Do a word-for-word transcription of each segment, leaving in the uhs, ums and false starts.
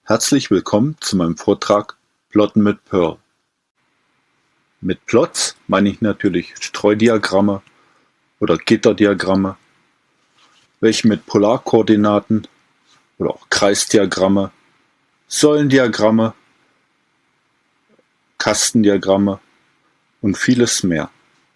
Herzlich willkommen zu meinem Vortrag Plotten mit Perl. Mit Plots meine ich natürlich Streudiagramme oder Gitterdiagramme, welche mit Polarkoordinaten oder auch Kreisdiagramme, Säulendiagramme, Kastendiagramme und vieles mehr.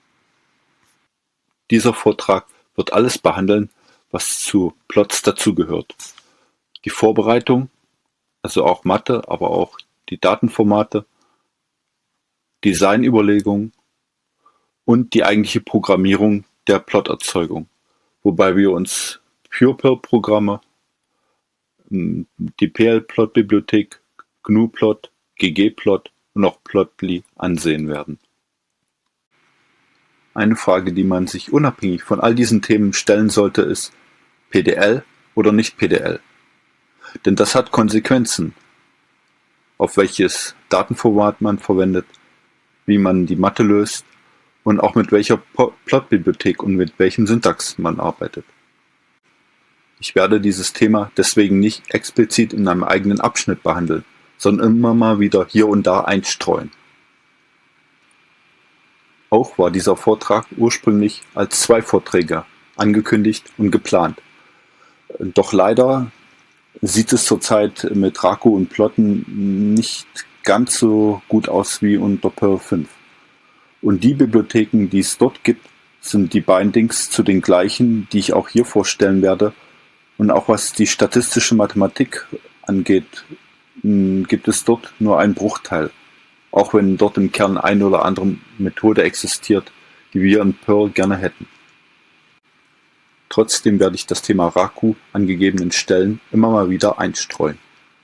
Dieser Vortrag wird alles behandeln, was zu Plots dazugehört. Die Vorbereitung, also auch Mathe, aber auch die Datenformate, Designüberlegungen und die eigentliche Programmierung der Ploterzeugung, wobei wir uns PurePerl-Programme, die P L-Plot-Bibliothek, G N U-Plot, ggplot und auch Plotly ansehen werden. Eine Frage, die man sich unabhängig von all diesen Themen stellen sollte, ist P D L oder nicht P D L? Denn das hat Konsequenzen, auf welches Datenformat man verwendet, wie man die Mathe löst und auch mit welcher Plotbibliothek und mit welchem Syntax man arbeitet. Ich werde dieses Thema deswegen nicht explizit in einem eigenen Abschnitt behandeln, sondern immer mal wieder hier und da einstreuen. Auch war dieser Vortrag ursprünglich als zwei Vorträge angekündigt und geplant. Doch leider sieht es zurzeit mit Raku und Plotten nicht ganz so gut aus wie unter Perl fünf. Und die Bibliotheken, die es dort gibt, sind die Bindings zu den gleichen, die ich auch hier vorstellen werde. Und auch was die statistische Mathematik angeht, gibt es dort nur einen Bruchteil. Auch wenn dort im Kern eine oder andere Methode existiert, die wir in Perl gerne hätten. Trotzdem werde ich das Thema Raku an gegebenen Stellen immer mal wieder einstreuen.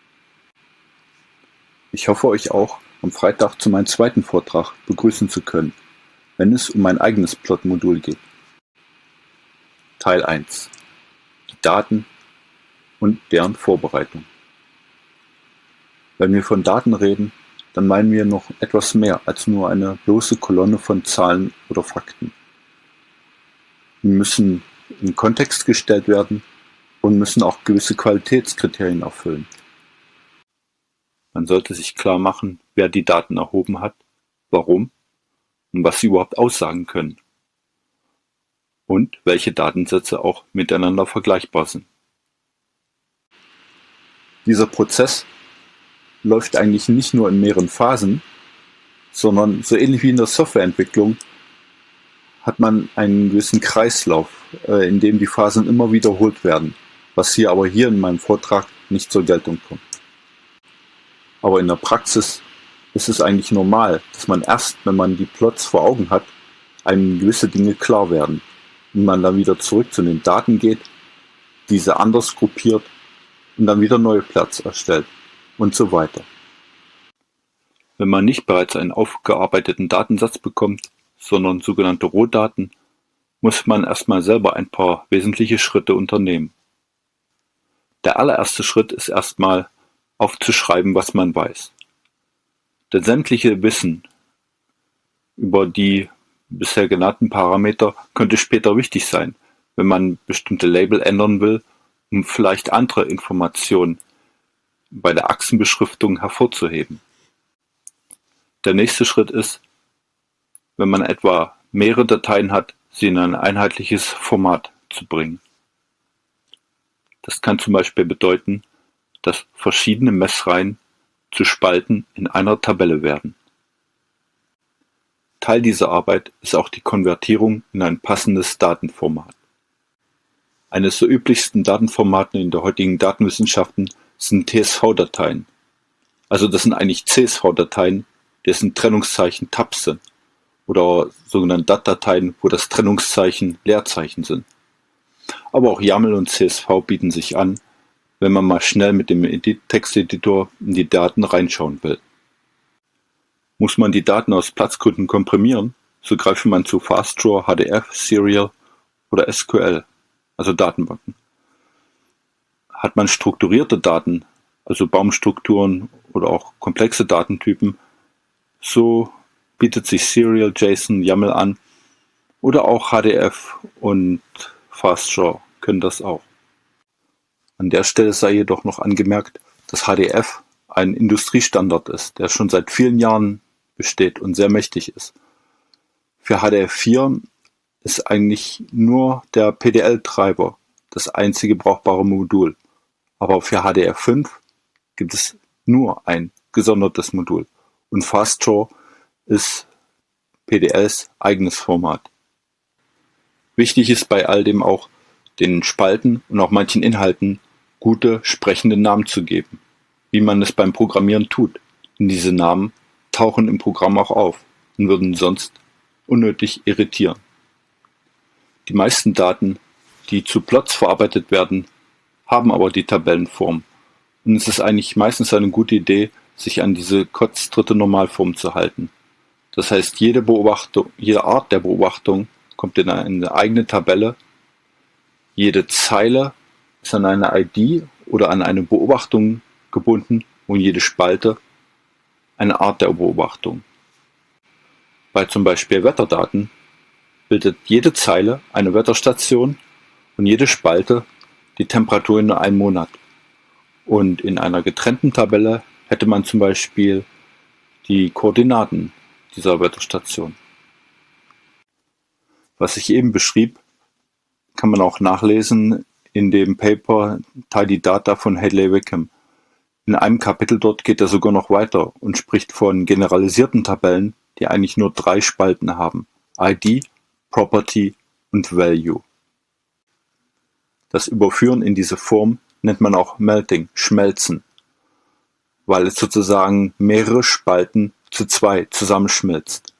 Ich hoffe, euch auch am Freitag zu meinem zweiten Vortrag begrüßen zu können, wenn es um mein eigenes Plot-Modul geht. Teil eins: Die Daten und deren Vorbereitung. Wenn wir von Daten reden, dann meinen wir noch etwas mehr als nur eine bloße Kolonne von Zahlen oder Fakten. Wir müssen in Kontext gestellt werden und müssen auch gewisse Qualitätskriterien erfüllen. Man sollte sich klar machen, wer die Daten erhoben hat, warum und was sie überhaupt aussagen können und welche Datensätze auch miteinander vergleichbar sind. Dieser Prozess läuft eigentlich nicht nur in mehreren Phasen, sondern so ähnlich wie in der Softwareentwicklung hat man einen gewissen Kreislauf, äh, in dem die Phasen immer wiederholt werden, was hier aber hier in meinem Vortrag nicht zur Geltung kommt. Aber in der Praxis ist es eigentlich normal, dass man erst, wenn man die Plots vor Augen hat, einem gewisse Dinge klar werden und man dann wieder zurück zu den Daten geht, diese anders gruppiert und dann wieder neue Plots erstellt und so weiter. Wenn man nicht bereits einen aufgearbeiteten Datensatz bekommt, sondern sogenannte Rohdaten, muss man erstmal selber ein paar wesentliche Schritte unternehmen. Der allererste Schritt ist erstmal aufzuschreiben, was man weiß. Denn sämtliche Wissen über die bisher genannten Parameter könnte später wichtig sein, wenn man bestimmte Label ändern will, um vielleicht andere Informationen bei der Achsenbeschriftung hervorzuheben. Der nächste Schritt ist, wenn man etwa mehrere Dateien hat, sie in ein einheitliches Format zu bringen. Das kann zum Beispiel bedeuten, dass verschiedene Messreihen zu Spalten in einer Tabelle werden. Teil dieser Arbeit ist auch die Konvertierung in ein passendes Datenformat. Eines der üblichsten Datenformate in der heutigen Datenwissenschaften sind T S V-Dateien. Also das sind eigentlich C S V-Dateien, dessen Trennungszeichen Tabs sind. Oder sogenannte D A T-Dateien, wo das Trennungszeichen Leerzeichen sind. Aber auch YAML und C S V bieten sich an, wenn man mal schnell mit dem Texteditor in die Daten reinschauen will. Muss man die Daten aus Platzgründen komprimieren, so greift man zu FastDraw, H D F, Serial oder S Q L, also Datenbanken. Hat man strukturierte Daten, also Baumstrukturen oder auch komplexe Datentypen, so bietet sich Serial, JSON, YAML an oder auch H D F und FastDraw können das auch. An der Stelle sei jedoch noch angemerkt, dass H D F ein Industriestandard ist, der schon seit vielen Jahren besteht und sehr mächtig ist. Für H D F vier ist eigentlich nur der P D L-Treiber das einzige brauchbare Modul. Aber für H D F fünf gibt es nur ein gesondertes Modul. Und FastDraw ist P D Ls eigenes Format. Wichtig ist bei all dem auch, den Spalten und auch manchen Inhalten gute, sprechende Namen zu geben, wie man es beim Programmieren tut. Denn diese Namen tauchen im Programm auch auf und würden sonst unnötig irritieren. Die meisten Daten, die zu Plots verarbeitet werden, haben aber die Tabellenform. Und es ist eigentlich meistens eine gute Idee, sich an diese Kotz dritte Normalform zu halten. Das heißt, jede Beobachtung, jede Art der Beobachtung kommt in eine eigene Tabelle. Jede Zeile ist an eine I D oder an eine Beobachtung gebunden und jede Spalte eine Art der Beobachtung. Bei zum Beispiel Wetterdaten bildet jede Zeile eine Wetterstation und jede Spalte die Temperatur in einem Monat. Und in einer getrennten Tabelle hätte man zum Beispiel die Koordinaten dieser Wetterstation. Was ich eben beschrieb, kann man auch nachlesen in dem Paper Tidy Data von Hadley Wickham. In einem Kapitel dort geht er sogar noch weiter und spricht von generalisierten Tabellen, die eigentlich nur drei Spalten haben: I D, Property und Value. Das Überführen in diese Form nennt man auch Melting, Schmelzen, weil es sozusagen mehrere Spalten zu zwei zusammenschmilzt.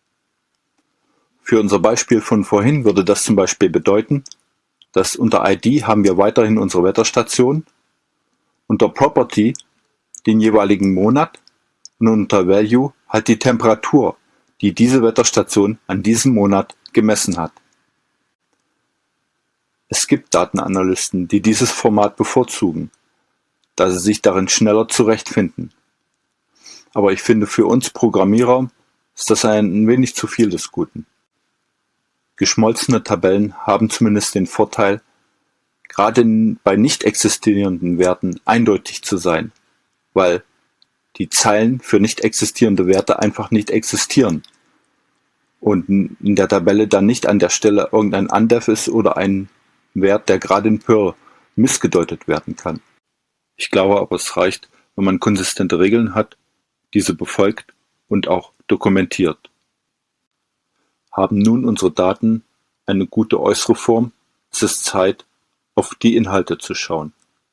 Für unser Beispiel von vorhin würde das zum Beispiel bedeuten, dass unter I D haben wir weiterhin unsere Wetterstation, unter Property den jeweiligen Monat und unter Value halt die Temperatur, die diese Wetterstation an diesem Monat gemessen hat. Es gibt Datenanalysten, die dieses Format bevorzugen, da sie sich darin schneller zurechtfinden. Aber ich finde, für uns Programmierer ist das ein wenig zu viel des Guten. Geschmolzene Tabellen haben zumindest den Vorteil, gerade bei nicht existierenden Werten eindeutig zu sein, weil die Zeilen für nicht existierende Werte einfach nicht existieren und in der Tabelle dann nicht an der Stelle irgendein Undef ist oder ein Wert, der gerade in Perl missgedeutet werden kann. Ich glaube aber, es reicht, wenn man konsistente Regeln hat, diese befolgt und auch dokumentiert. Haben nun unsere Daten eine gute äußere Form, es ist Zeit, auf die Inhalte zu schauen.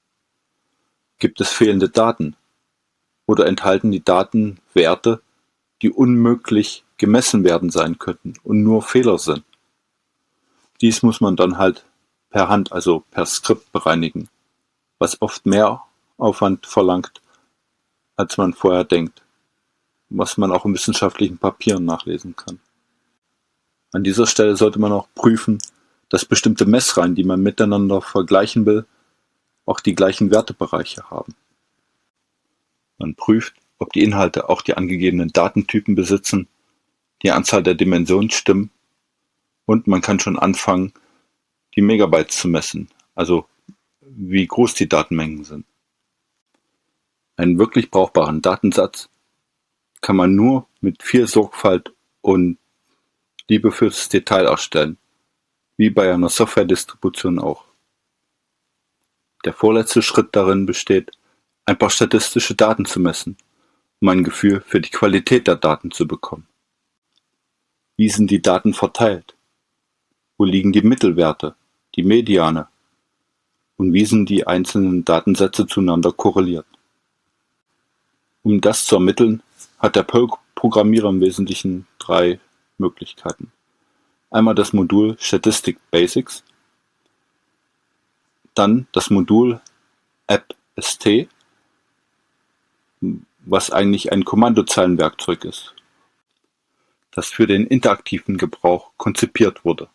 Gibt es fehlende Daten? Oder enthalten die Daten Werte, die unmöglich gemessen werden sein könnten und nur Fehler sind? Dies muss man dann halt per Hand, also per Skript bereinigen, was oft mehr Aufwand verlangt, als man vorher denkt, was man auch in wissenschaftlichen Papieren nachlesen kann. An dieser Stelle sollte man auch prüfen, dass bestimmte Messreihen, die man miteinander vergleichen will, auch die gleichen Wertebereiche haben. Man prüft, ob die Inhalte auch die angegebenen Datentypen besitzen, die Anzahl der Dimensionen stimmen und man kann schon anfangen, die Megabytes zu messen, also wie groß die Datenmengen sind. Einen wirklich brauchbaren Datensatz kann man nur mit viel Sorgfalt und Liebe fürs Detail erstellen, wie bei einer Software-Distribution auch. Der vorletzte Schritt darin besteht, ein paar statistische Daten zu messen, um ein Gefühl für die Qualität der Daten zu bekommen. Wie sind die Daten verteilt? Wo liegen die Mittelwerte, die Mediane? Und wie sind die einzelnen Datensätze zueinander korreliert? Um das zu ermitteln, hat der Perl-Programmierer im Wesentlichen drei Möglichkeiten. Einmal das Modul Statistic Basics, dann das Modul AppSt, was eigentlich ein Kommandozeilenwerkzeug ist, das für den interaktiven Gebrauch konzipiert wurde.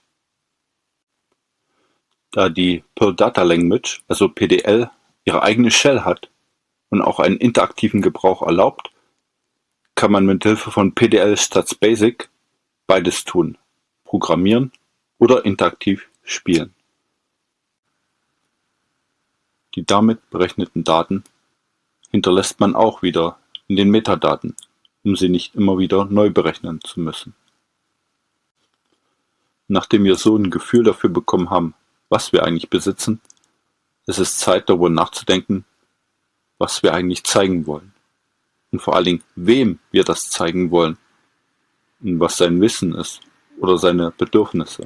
Da die Perl Data Language, also P D L, ihre eigene Shell hat und auch einen interaktiven Gebrauch erlaubt, kann man mit Hilfe von P D L Stats Basic beides tun: programmieren oder interaktiv spielen. Die damit berechneten Daten hinterlässt man auch wieder in den Metadaten, um sie nicht immer wieder neu berechnen zu müssen. Nachdem wir so ein Gefühl dafür bekommen haben, was wir eigentlich besitzen, ist es Zeit, darüber nachzudenken, was wir eigentlich zeigen wollen. Und vor allen Dingen, wem wir das zeigen wollen und was sein Wissen ist oder seine Bedürfnisse.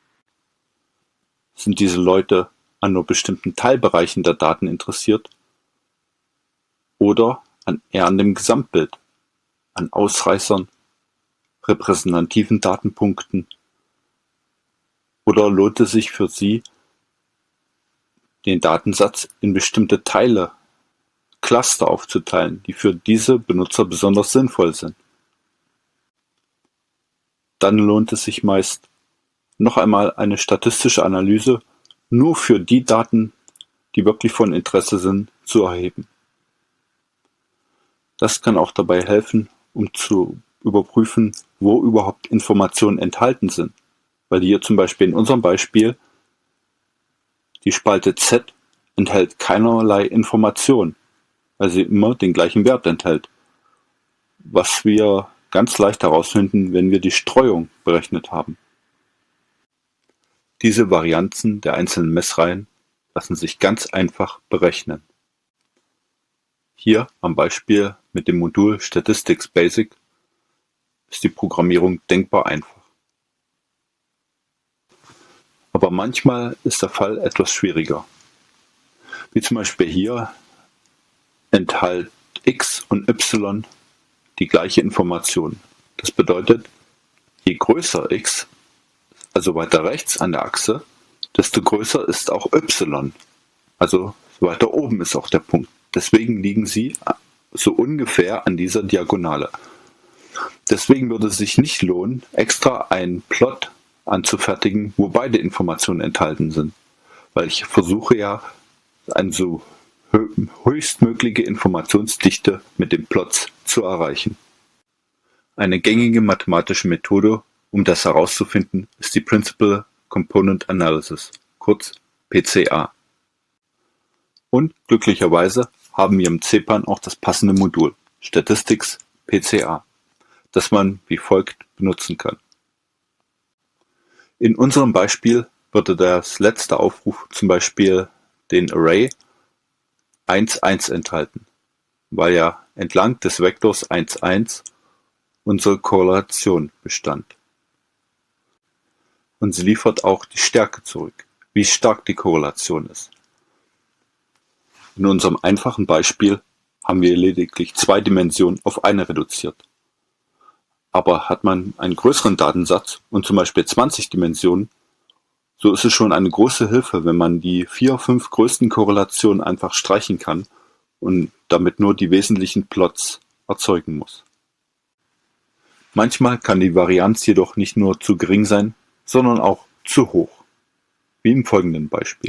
Sind diese Leute an nur bestimmten Teilbereichen der Daten interessiert oder an, eher an dem Gesamtbild, an Ausreißern, repräsentativen Datenpunkten? Oder lohnt es sich für Sie, den Datensatz in bestimmte Teile, Cluster aufzuteilen, die für diese Benutzer besonders sinnvoll sind? Dann lohnt es sich meist, noch einmal eine statistische Analyse nur für die Daten, die wirklich von Interesse sind, zu erheben. Das kann auch dabei helfen, um zu überprüfen, wo überhaupt Informationen enthalten sind. Weil hier zum Beispiel in unserem Beispiel die Spalte Z enthält keinerlei Information, weil sie immer den gleichen Wert enthält. Was wir ganz leicht herausfinden, wenn wir die Streuung berechnet haben. Diese Varianzen der einzelnen Messreihen lassen sich ganz einfach berechnen. Hier am Beispiel mit dem Modul Statistics Basic ist die Programmierung denkbar einfach. Aber manchmal ist der Fall etwas schwieriger. Wie zum Beispiel hier enthält x und y die gleiche Information. Das bedeutet, je größer x, also weiter rechts an der Achse, desto größer ist auch y. Also weiter oben ist auch der Punkt. Deswegen liegen sie so ungefähr an dieser Diagonale. Deswegen würde es sich nicht lohnen, extra einen Plot anzufertigen, wo beide Informationen enthalten sind. Weil ich versuche ja, eine so höchstmögliche Informationsdichte mit den Plots zu erreichen. Eine gängige mathematische Methode, um das herauszufinden, ist die Principal Component Analysis, kurz P C A. Und glücklicherweise haben wir im C P A N auch das passende Modul, Statistics P C A, das man wie folgt benutzen kann. In unserem Beispiel würde das letzte Aufruf zum Beispiel den Array eins eins enthalten, weil ja entlang des Vektors eins eins unsere Korrelation bestand. Und sie liefert auch die Stärke zurück, wie stark die Korrelation ist. In unserem einfachen Beispiel haben wir lediglich zwei Dimensionen auf eine reduziert. Aber hat man einen größeren Datensatz und zum Beispiel zwanzig Dimensionen, so ist es schon eine große Hilfe, wenn man die vier, fünf größten Korrelationen einfach streichen kann und damit nur die wesentlichen Plots erzeugen muss. Manchmal kann die Varianz jedoch nicht nur zu gering sein, sondern auch zu hoch, wie im folgenden Beispiel.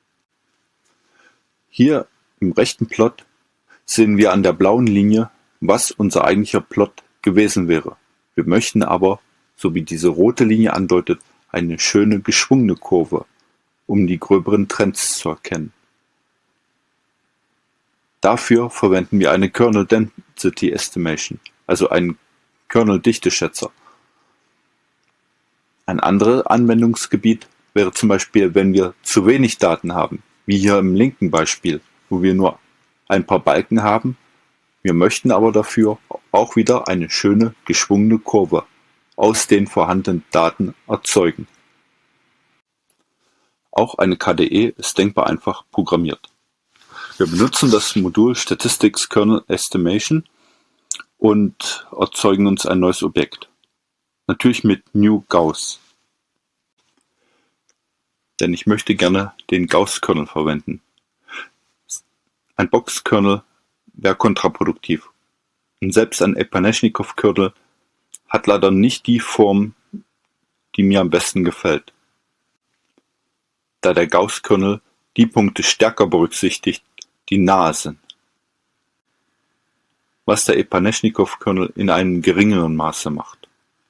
Hier im rechten Plot sehen wir an der blauen Linie, was unser eigentlicher Plot gewesen wäre. Wir möchten aber, so wie diese rote Linie andeutet, eine schöne geschwungene Kurve, um die gröberen Trends zu erkennen. Dafür verwenden wir eine Kernel Density Estimation, also einen Kernel-Dichteschätzer. Ein anderes Anwendungsgebiet wäre zum Beispiel, wenn wir zu wenig Daten haben, wie hier im linken Beispiel, wo wir nur ein paar Balken haben. Wir möchten aber dafür auch wieder eine schöne geschwungene Kurve aus den vorhandenen Daten erzeugen. Auch eine K D E ist denkbar einfach programmiert. Wir benutzen das Modul Statistics Kernel Estimation und erzeugen uns ein neues Objekt. Natürlich mit New Gauss. Denn ich möchte gerne den Gauss-Kernel verwenden. Ein Box-Kernel wäre kontraproduktiv. Und selbst ein Epanechnikov-Kernel hat leider nicht die Form, die mir am besten gefällt. Da der Gauss-Kernel die Punkte stärker berücksichtigt, die nahe sind. Was der Epanechnikov-Kernel in einem geringeren Maße macht.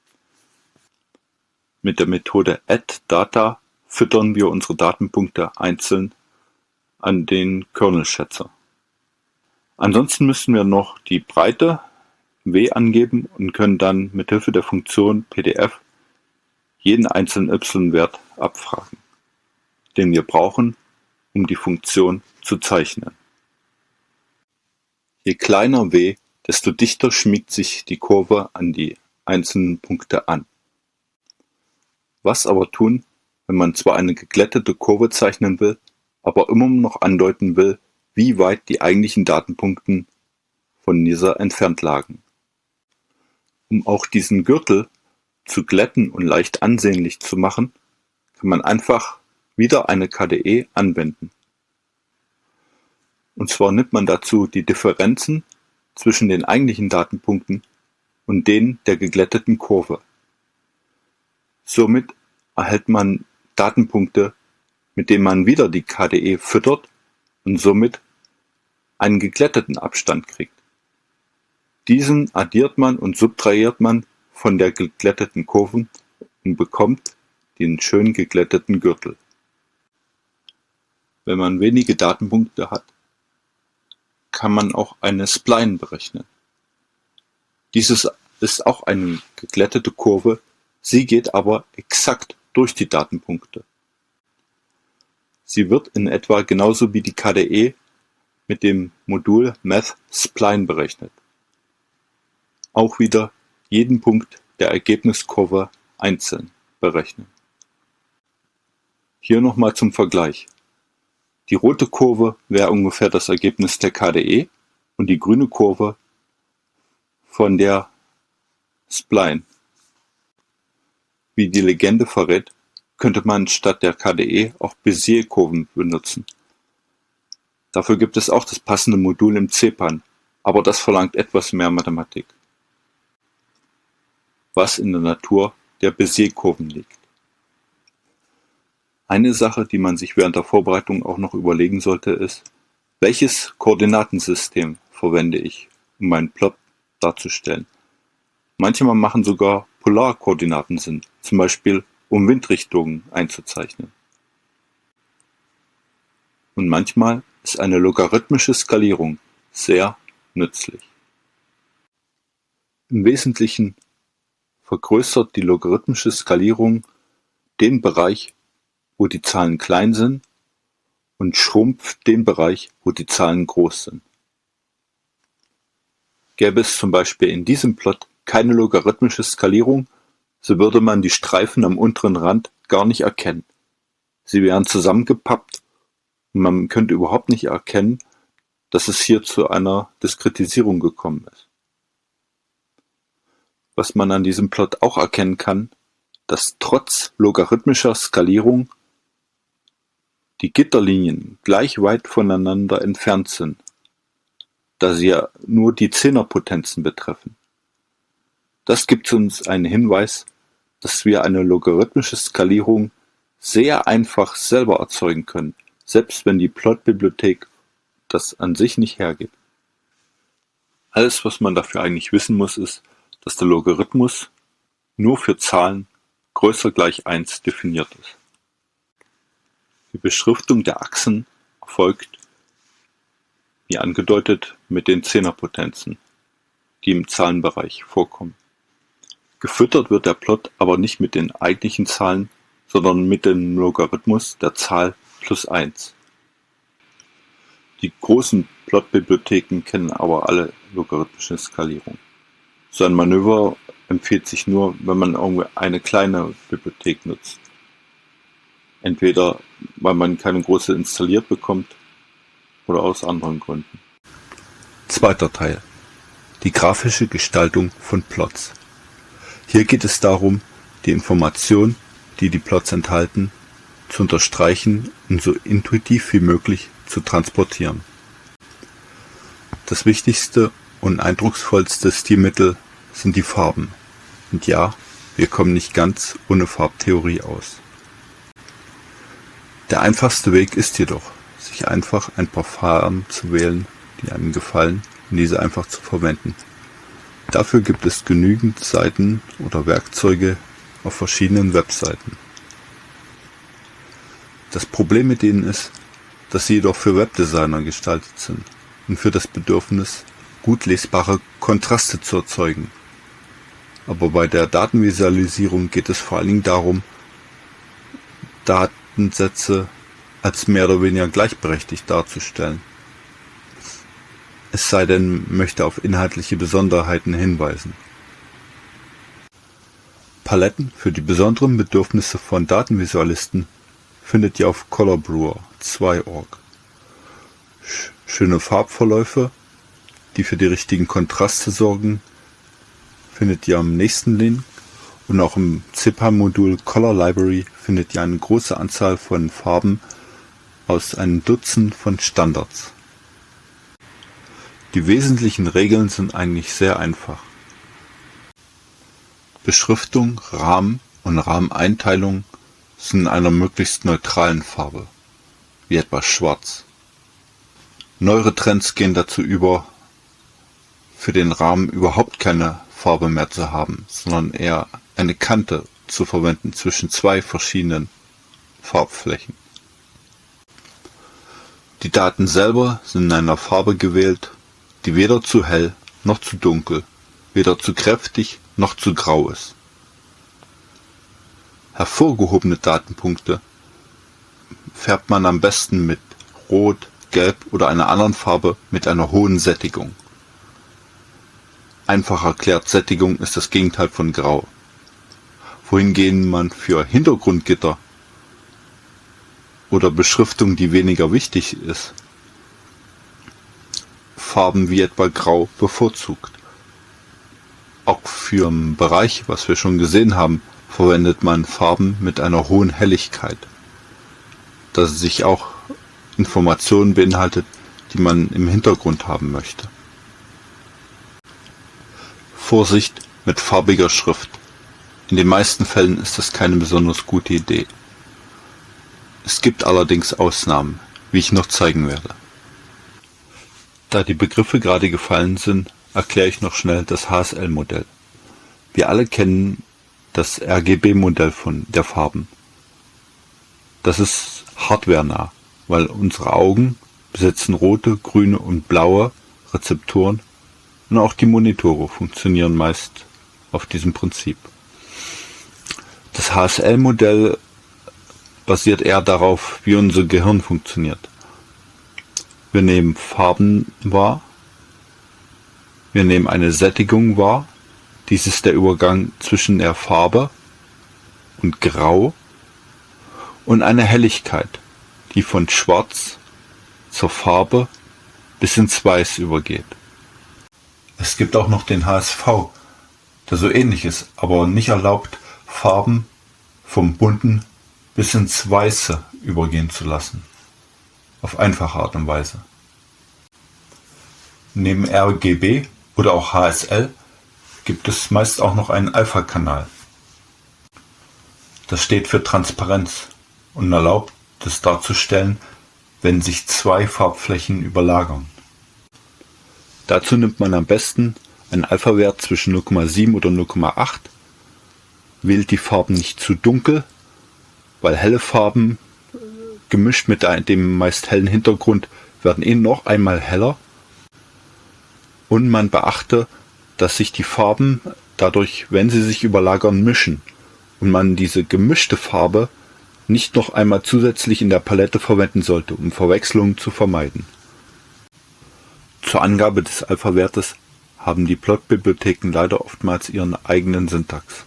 Mit der Methode add-data füttern wir unsere Datenpunkte einzeln an den Kernel-Schätzer. Ansonsten müssen wir noch die Breite W angeben und können dann mithilfe der Funktion P D F jeden einzelnen y-Wert abfragen, den wir brauchen, um die Funktion zu zeichnen. Je kleiner W, desto dichter schmiegt sich die Kurve an die einzelnen Punkte an. Was aber tun, wenn man zwar eine geglättete Kurve zeichnen will, aber immer noch andeuten will, wie weit die eigentlichen Datenpunkte von dieser entfernt lagen? Um auch diesen Gürtel zu glätten und leicht ansehnlich zu machen, kann man einfach wieder eine K D E anwenden. Und zwar nimmt man dazu die Differenzen zwischen den eigentlichen Datenpunkten und denen der geglätteten Kurve. Somit erhält man Datenpunkte, mit denen man wieder die K D E füttert und somit einen geglätteten Abstand kriegt. Diesen addiert man und subtrahiert man von der geglätteten Kurve und bekommt den schön geglätteten Gürtel. Wenn man wenige Datenpunkte hat, kann man auch eine Spline berechnen. Dieses ist auch eine geglättete Kurve, sie geht aber exakt durch die Datenpunkte. Sie wird in etwa genauso wie die K D E mit dem Modul Math-Spline berechnet. Auch wieder jeden Punkt der Ergebniskurve einzeln berechnen. Hier nochmal zum Vergleich. Die rote Kurve wäre ungefähr das Ergebnis der K D E und die grüne Kurve von der Spline. Wie die Legende verrät, könnte man statt der K D E auch Bézier-Kurven benutzen. Dafür gibt es auch das passende Modul im C P A N, aber das verlangt etwas mehr Mathematik. Was in der Natur der Bézier-Kurven liegt. Eine Sache, die man sich während der Vorbereitung auch noch überlegen sollte, ist, welches Koordinatensystem verwende ich, um meinen Plot darzustellen. Manchmal machen sogar Polarkoordinaten Sinn, zum Beispiel um Windrichtungen einzuzeichnen. Und manchmal ist eine logarithmische Skalierung sehr nützlich. Im Wesentlichen vergrößert die logarithmische Skalierung den Bereich, wo die Zahlen klein sind, und schrumpft den Bereich, wo die Zahlen groß sind. Gäbe es zum Beispiel in diesem Plot keine logarithmische Skalierung, so würde man die Streifen am unteren Rand gar nicht erkennen. Sie wären zusammengepappt und man könnte überhaupt nicht erkennen, dass es hier zu einer Diskretisierung gekommen ist. Was man an diesem Plot auch erkennen kann, dass trotz logarithmischer Skalierung die Gitterlinien gleich weit voneinander entfernt sind, da sie ja nur die Zehnerpotenzen betreffen. Das gibt uns einen Hinweis, dass wir eine logarithmische Skalierung sehr einfach selber erzeugen können, selbst wenn die Plotbibliothek das an sich nicht hergibt. Alles, was man dafür eigentlich wissen muss, ist, dass der Logarithmus nur für Zahlen größer gleich eins definiert ist. Die Beschriftung der Achsen erfolgt, wie angedeutet, mit den Zehnerpotenzen, die im Zahlenbereich vorkommen. Gefüttert wird der Plot aber nicht mit den eigentlichen Zahlen, sondern mit dem Logarithmus der Zahl plus eins. Die großen Plotbibliotheken kennen aber alle logarithmische Skalierung. So ein Manöver empfiehlt sich nur, wenn man irgendwie eine kleine Bibliothek nutzt. Entweder weil man keine große installiert bekommt oder aus anderen Gründen. Zweiter Teil. Die grafische Gestaltung von Plots. Hier geht es darum, die Informationen, die die Plots enthalten, zu unterstreichen und so intuitiv wie möglich zu transportieren. Das wichtigste und eindrucksvollste Stilmittel sind die Farben. Und ja, wir kommen nicht ganz ohne Farbtheorie aus. Der einfachste Weg ist jedoch, sich einfach ein paar Farben zu wählen, die einem gefallen, und diese einfach zu verwenden. Dafür gibt es genügend Seiten oder Werkzeuge auf verschiedenen Webseiten. Das Problem mit denen ist, dass sie jedoch für Webdesigner gestaltet sind. und für das Bedürfnis, gut lesbare Kontraste zu erzeugen. Aber bei der Datenvisualisierung geht es vor allen Dingen darum, Datensätze als mehr oder weniger gleichberechtigt darzustellen. Es sei denn, man möchte auf inhaltliche Besonderheiten hinweisen. Paletten für die besonderen Bedürfnisse von Datenvisualisten findet ihr auf colorbrewer zwei Punkt org. Schöne Farbverläufe, die für die richtigen Kontraste sorgen, findet ihr am nächsten Link, und auch im C P A M-Modul Color Library findet ihr eine große Anzahl von Farben aus einem Dutzend von Standards. Die wesentlichen Regeln sind eigentlich sehr einfach. Beschriftung, Rahmen und Rahmeneinteilung sind in einer möglichst neutralen Farbe, wie etwa Schwarz. Neuere Trends gehen dazu über, für den Rahmen überhaupt keine Farbe mehr zu haben, sondern eher eine Kante zu verwenden zwischen zwei verschiedenen Farbflächen. Die Daten selber sind in einer Farbe gewählt, die weder zu hell noch zu dunkel, weder zu kräftig noch zu grau ist. Hervorgehobene Datenpunkte färbt man am besten mit Rot, Gelb oder einer anderen Farbe mit einer hohen Sättigung. Einfach erklärt, Sättigung ist das Gegenteil von Grau. Wohingegen man für Hintergrundgitter oder Beschriftung, die weniger wichtig ist, Farben wie etwa Grau bevorzugt. Auch für den Bereich, was wir schon gesehen haben, verwendet man Farben mit einer hohen Helligkeit, da sie sich auch Informationen beinhaltet, die man im Hintergrund haben möchte. Vorsicht mit farbiger Schrift. In den meisten Fällen ist das keine besonders gute Idee. Es gibt allerdings Ausnahmen, wie ich noch zeigen werde. Da die Begriffe gerade gefallen sind, erkläre ich noch schnell das H S L-Modell. Wir alle kennen das R G B-Modell von der Farben. Das ist hardwarenah, weil unsere Augen besitzen rote, grüne und blaue Rezeptoren und auch die Monitore funktionieren meist auf diesem Prinzip. Das H S L-Modell basiert eher darauf, wie unser Gehirn funktioniert. Wir nehmen Farben wahr, wir nehmen eine Sättigung wahr, dies ist der Übergang zwischen der Farbe und Grau, und eine Helligkeit, die von Schwarz zur Farbe bis ins Weiß übergeht. Es gibt auch noch den H S V, der so ähnlich ist, aber nicht erlaubt, Farben vom Bunten bis ins Weiße übergehen zu lassen. Auf einfache Art und Weise. Neben R G B oder auch H S L gibt es meist auch noch einen Alpha-Kanal. Das steht für Transparenz und erlaubt es darzustellen, wenn sich zwei Farbflächen überlagern. Dazu nimmt man am besten einen Alpha-Wert zwischen null Komma sieben oder null Komma acht, wählt die Farben nicht zu dunkel, weil helle Farben gemischt mit dem meist hellen Hintergrund werden eh noch einmal heller, und man beachte, dass sich die Farben dadurch, wenn sie sich überlagern, mischen und man diese gemischte Farbe nicht noch einmal zusätzlich in der Palette verwenden sollte, um Verwechslungen zu vermeiden. Zur Angabe des Alpha-Wertes haben die Plotbibliotheken leider oftmals ihren eigenen Syntax.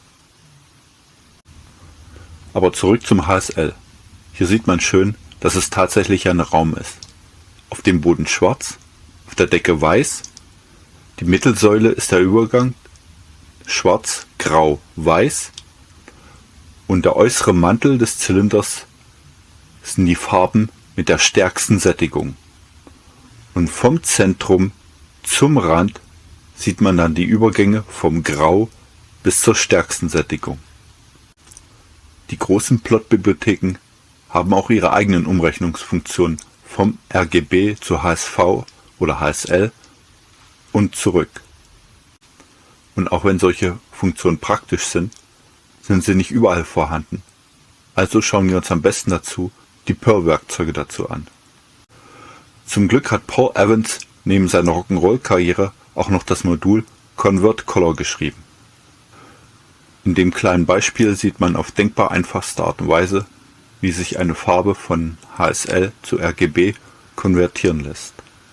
Aber zurück zum H S L. Hier sieht man schön, dass es tatsächlich ein Raum ist. Auf dem Boden schwarz, auf der Decke weiß, die Mittelsäule ist der Übergang schwarz, grau, weiß und der äußere Mantel des Zylinders sind die Farben mit der stärksten Sättigung. Und vom Zentrum zum Rand sieht man dann die Übergänge vom Grau bis zur stärksten Sättigung. Die großen Plotbibliotheken haben auch ihre eigenen Umrechnungsfunktionen vom R G B zu H S V oder H S L und zurück. Und auch wenn solche Funktionen praktisch sind, sind sie nicht überall vorhanden. Also schauen wir uns am besten dazu die Perl-Werkzeuge dazu an. Zum Glück hat Paul Evans neben seiner Rock'n'Roll-Karriere auch noch das Modul Convert Color geschrieben. In dem kleinen Beispiel sieht man auf denkbar einfachste Art und Weise, wie sich eine Farbe von H S L zu R G B konvertieren lässt.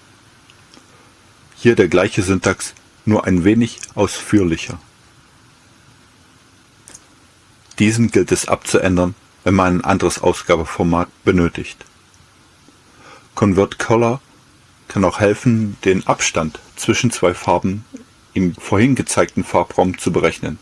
Hier der gleiche Syntax, nur ein wenig ausführlicher. Diesen gilt es abzuändern, wenn man ein anderes Ausgabeformat benötigt. Convert Color kann auch helfen, den Abstand zwischen zwei Farben im vorhin gezeigten Farbraum zu berechnen.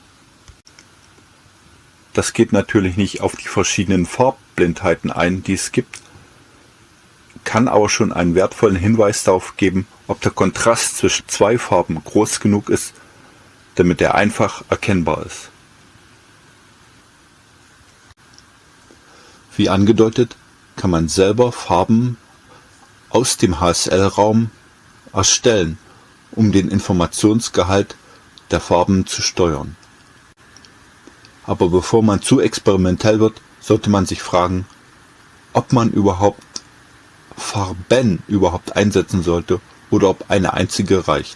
Das geht natürlich nicht auf die verschiedenen Farbblindheiten ein, die es gibt, kann aber schon einen wertvollen Hinweis darauf geben, ob der Kontrast zwischen zwei Farben groß genug ist, damit er einfach erkennbar ist. Wie angedeutet, kann man selber Farben aus dem H S L-Raum erstellen, um den Informationsgehalt der Farben zu steuern. Aber bevor man zu experimentell wird, sollte man sich fragen, ob man überhaupt Farben überhaupt einsetzen sollte oder ob eine einzige reicht.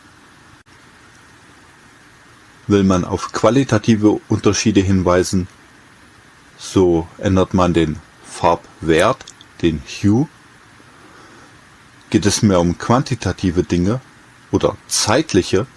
Will man auf qualitative Unterschiede hinweisen, so ändert man den Farbwert, den Hue. Geht es mehr um quantitative Dinge oder zeitliche,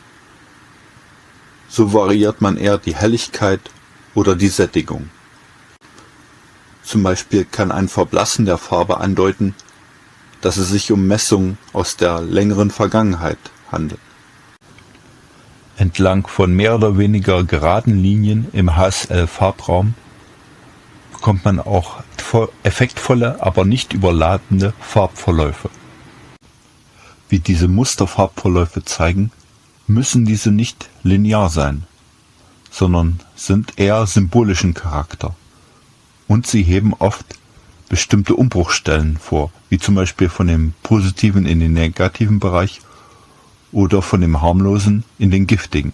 so variiert man eher die Helligkeit oder die Sättigung. Zum Beispiel kann ein Verblassen der Farbe andeuten, dass es sich um Messungen aus der längeren Vergangenheit handelt. Entlang von mehr oder weniger geraden Linien im H S L-Farbraum bekommt man auch effektvolle, aber nicht überladene Farbverläufe. Wie diese Musterfarbverläufe zeigen, müssen diese nicht linear sein, sondern sind eher symbolischen Charakter. Und sie heben oft bestimmte Umbruchstellen vor, wie zum Beispiel von dem positiven in den negativen Bereich oder von dem harmlosen in den giftigen.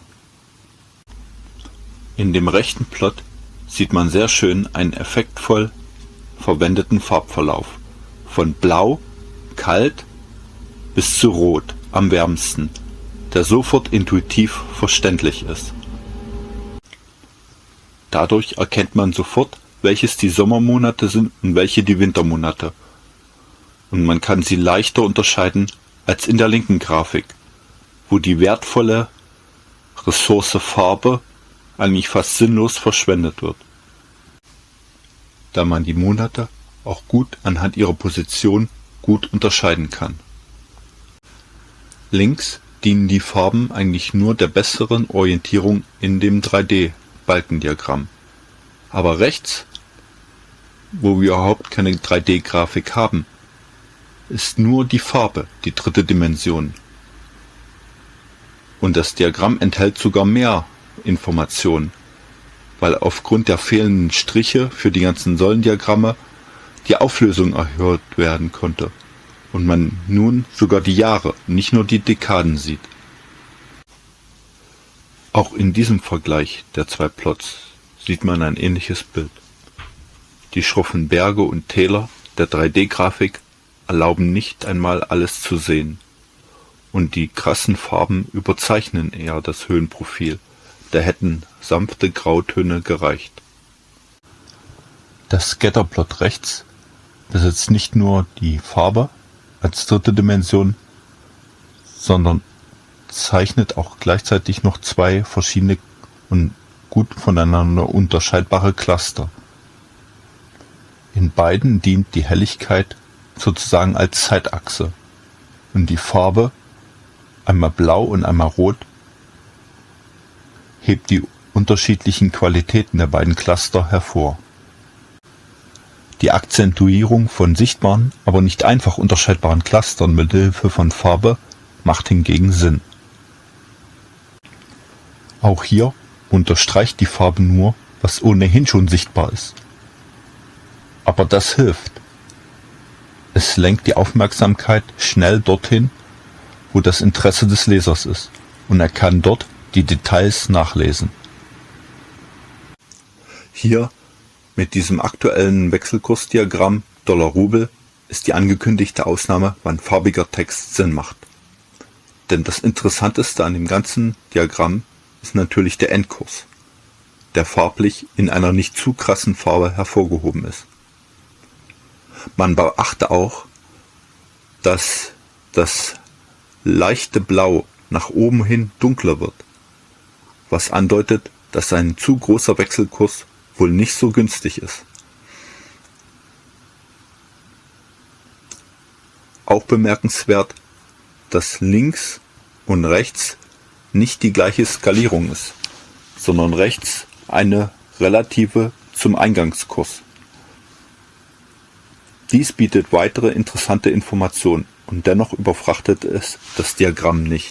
In dem rechten Plot sieht man sehr schön einen effektvoll verwendeten Farbverlauf, von blau, kalt bis zu rot am wärmsten, der sofort intuitiv verständlich ist. Dadurch erkennt man sofort, welches die Sommermonate sind und welche die Wintermonate. Und man kann sie leichter unterscheiden als in der linken Grafik, wo die wertvolle Ressource Farbe eigentlich fast sinnlos verschwendet wird, da man die Monate auch gut anhand ihrer Position gut unterscheiden kann. Links dienen die Farben eigentlich nur der besseren Orientierung in dem drei D-Balkendiagramm. Aber rechts, wo wir überhaupt keine drei D-Grafik haben, ist nur die Farbe die dritte Dimension. Und das Diagramm enthält sogar mehr Informationen, weil aufgrund der fehlenden Striche für die ganzen Säulendiagramme die Auflösung erhöht werden konnte und man nun sogar die Jahre, nicht nur die Dekaden sieht. Auch in diesem Vergleich der zwei Plots sieht man ein ähnliches Bild. Die schroffen Berge und Täler der drei D-Grafik erlauben nicht einmal alles zu sehen, und die krassen Farben überzeichnen eher das Höhenprofil, da hätten sanfte Grautöne gereicht. Das Scatterplot rechts besitzt nicht nur die Farbe als dritte Dimension, sondern zeichnet auch gleichzeitig noch zwei verschiedene und gut voneinander unterscheidbare Cluster. In beiden dient die Helligkeit sozusagen als Zeitachse und die Farbe, einmal blau und einmal rot, hebt die unterschiedlichen Qualitäten der beiden Cluster hervor. Die Akzentuierung von sichtbaren, aber nicht einfach unterscheidbaren Clustern mit Hilfe von Farbe macht hingegen Sinn. Auch hier unterstreicht die Farbe nur, was ohnehin schon sichtbar ist. Aber das hilft. Es lenkt die Aufmerksamkeit schnell dorthin, wo das Interesse des Lesers ist, und er kann dort die Details nachlesen. Hier mit diesem aktuellen Wechselkursdiagramm Dollar-Rubel ist die angekündigte Ausnahme, wann farbiger Text Sinn macht. Denn das Interessanteste an dem ganzen Diagramm ist natürlich der Endkurs, der farblich in einer nicht zu krassen Farbe hervorgehoben ist. Man beachte auch, dass das leichte Blau nach oben hin dunkler wird, was andeutet, dass ein zu großer Wechselkurs wohl nicht so günstig ist. Auch bemerkenswert, dass links und rechts nicht die gleiche Skalierung ist, sondern rechts eine relative zum Eingangskurs. Dies bietet weitere interessante Informationen und dennoch überfrachtet es das Diagramm nicht.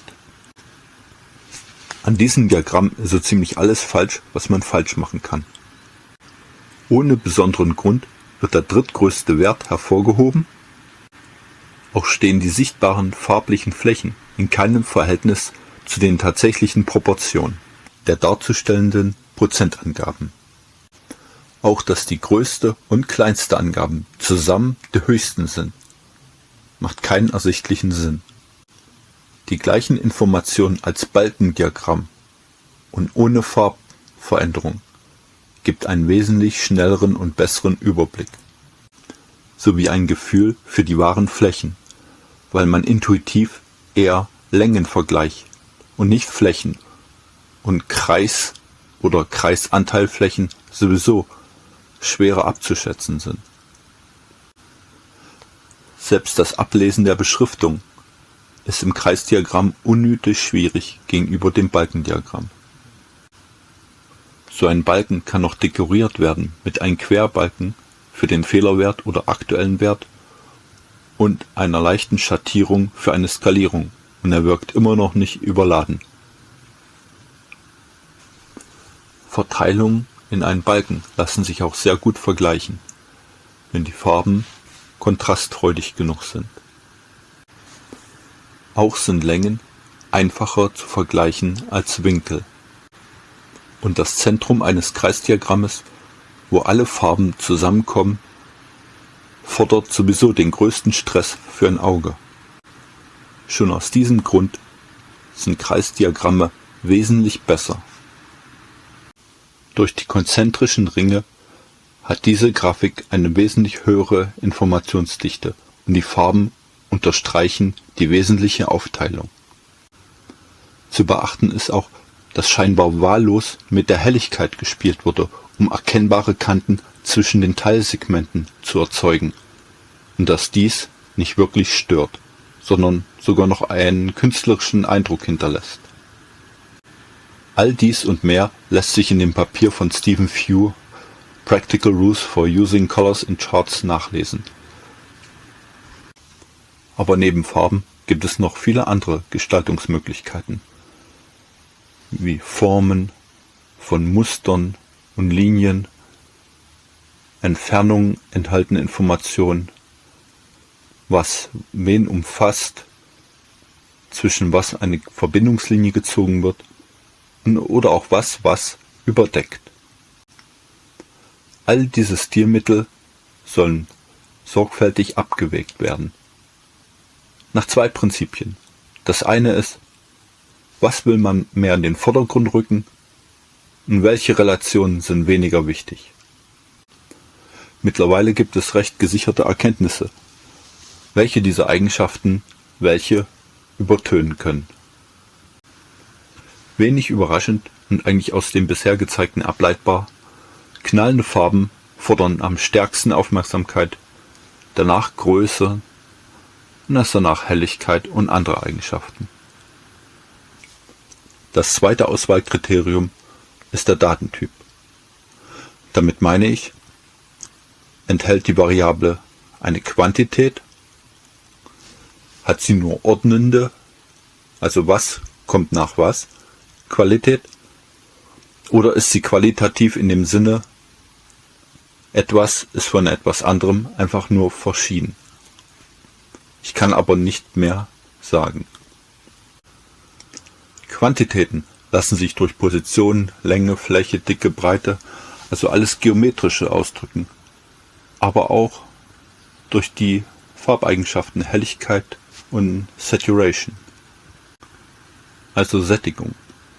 An diesem Diagramm ist so ziemlich alles falsch, was man falsch machen kann. Ohne besonderen Grund wird der drittgrößte Wert hervorgehoben. Auch stehen die sichtbaren farblichen Flächen in keinem Verhältnis zu den tatsächlichen Proportionen der darzustellenden Prozentangaben. Auch dass die größte und kleinste Angaben zusammen die höchsten sind, macht keinen ersichtlichen Sinn. Die gleichen Informationen als Balkendiagramm und ohne Farbveränderung gibt einen wesentlich schnelleren und besseren Überblick, sowie ein Gefühl für die wahren Flächen, weil man intuitiv eher Längen vergleicht und nicht Flächen und Kreis- oder Kreisanteilflächen sowieso schwerer abzuschätzen sind. Selbst das Ablesen der Beschriftung ist im Kreisdiagramm unnötig schwierig gegenüber dem Balkendiagramm. So ein Balken kann noch dekoriert werden mit einem Querbalken für den Fehlerwert oder aktuellen Wert und einer leichten Schattierung für eine Skalierung, und er wirkt immer noch nicht überladen. Verteilungen in einen Balken lassen sich auch sehr gut vergleichen, wenn die Farben kontrastfreudig genug sind. Auch sind Längen einfacher zu vergleichen als Winkel. Und das Zentrum eines Kreisdiagrammes, wo alle Farben zusammenkommen, fordert sowieso den größten Stress für ein Auge. Schon aus diesem Grund sind Kreisdiagramme wesentlich besser. Durch die konzentrischen Ringe hat diese Grafik eine wesentlich höhere Informationsdichte und die Farben unterstreichen die wesentliche Aufteilung. Zu beachten ist auch, dass scheinbar wahllos mit der Helligkeit gespielt wurde, um erkennbare Kanten zwischen den Teilsegmenten zu erzeugen, und dass dies nicht wirklich stört, sondern sogar noch einen künstlerischen Eindruck hinterlässt. All dies und mehr lässt sich in dem Papier von Stephen Few, Practical Rules for Using Colors in Charts, nachlesen. Aber neben Farben gibt es noch viele andere Gestaltungsmöglichkeiten, wie Formen von Mustern und Linien, Entfernungen enthaltene Informationen, was wen umfasst, zwischen was eine Verbindungslinie gezogen wird, oder auch was was überdeckt. All diese Stilmittel sollen sorgfältig abgewägt werden. Nach zwei Prinzipien. Das eine ist, was will man mehr in den Vordergrund rücken und welche Relationen sind weniger wichtig. Mittlerweile gibt es recht gesicherte Erkenntnisse, welche dieser Eigenschaften welche übertönen können. Wenig überraschend und eigentlich aus dem bisher gezeigten ableitbar, knallende Farben fordern am stärksten Aufmerksamkeit, danach Größe und erst danach Helligkeit und andere Eigenschaften. Das zweite Auswahlkriterium ist der Datentyp. Damit meine ich, enthält die Variable eine Quantität, hat sie nur ordnende, also was kommt nach was, Qualität, oder ist sie qualitativ in dem Sinne, etwas ist von etwas anderem einfach nur verschieden. Ich kann aber nicht mehr sagen. Quantitäten lassen sich durch Position, Länge, Fläche, Dicke, Breite, also alles Geometrische ausdrücken, aber auch durch die Farbeigenschaften Helligkeit und Saturation, also Sättigung.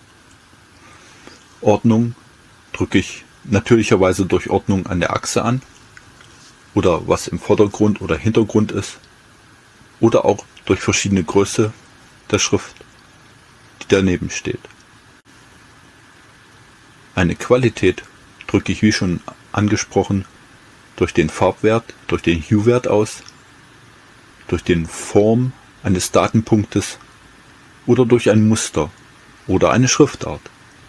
Ordnung drücke ich natürlicherweise durch Ordnung an der Achse an oder was im Vordergrund oder Hintergrund ist oder auch durch verschiedene Größe der Schrift, die daneben steht. Eine Qualität drücke ich wie schon angesprochen durch den Farbwert, durch den Hue-Wert aus, durch den Form eines Datenpunktes oder durch ein Muster oder eine Schriftart.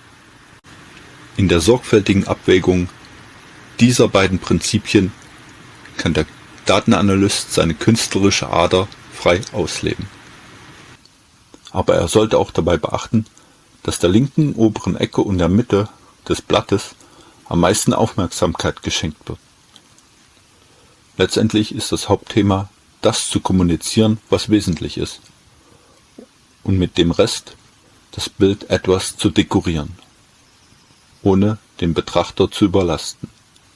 In der sorgfältigen Abwägung dieser beiden Prinzipien kann der Datenanalyst seine künstlerische Ader frei ausleben. Aber er sollte auch dabei beachten, dass der linken oberen Ecke und der Mitte des Blattes am meisten Aufmerksamkeit geschenkt wird. Letztendlich ist das Hauptthema, das zu kommunizieren, was wesentlich ist, und mit dem Rest das Bild etwas zu dekorieren, ohne den Betrachter zu überlasten.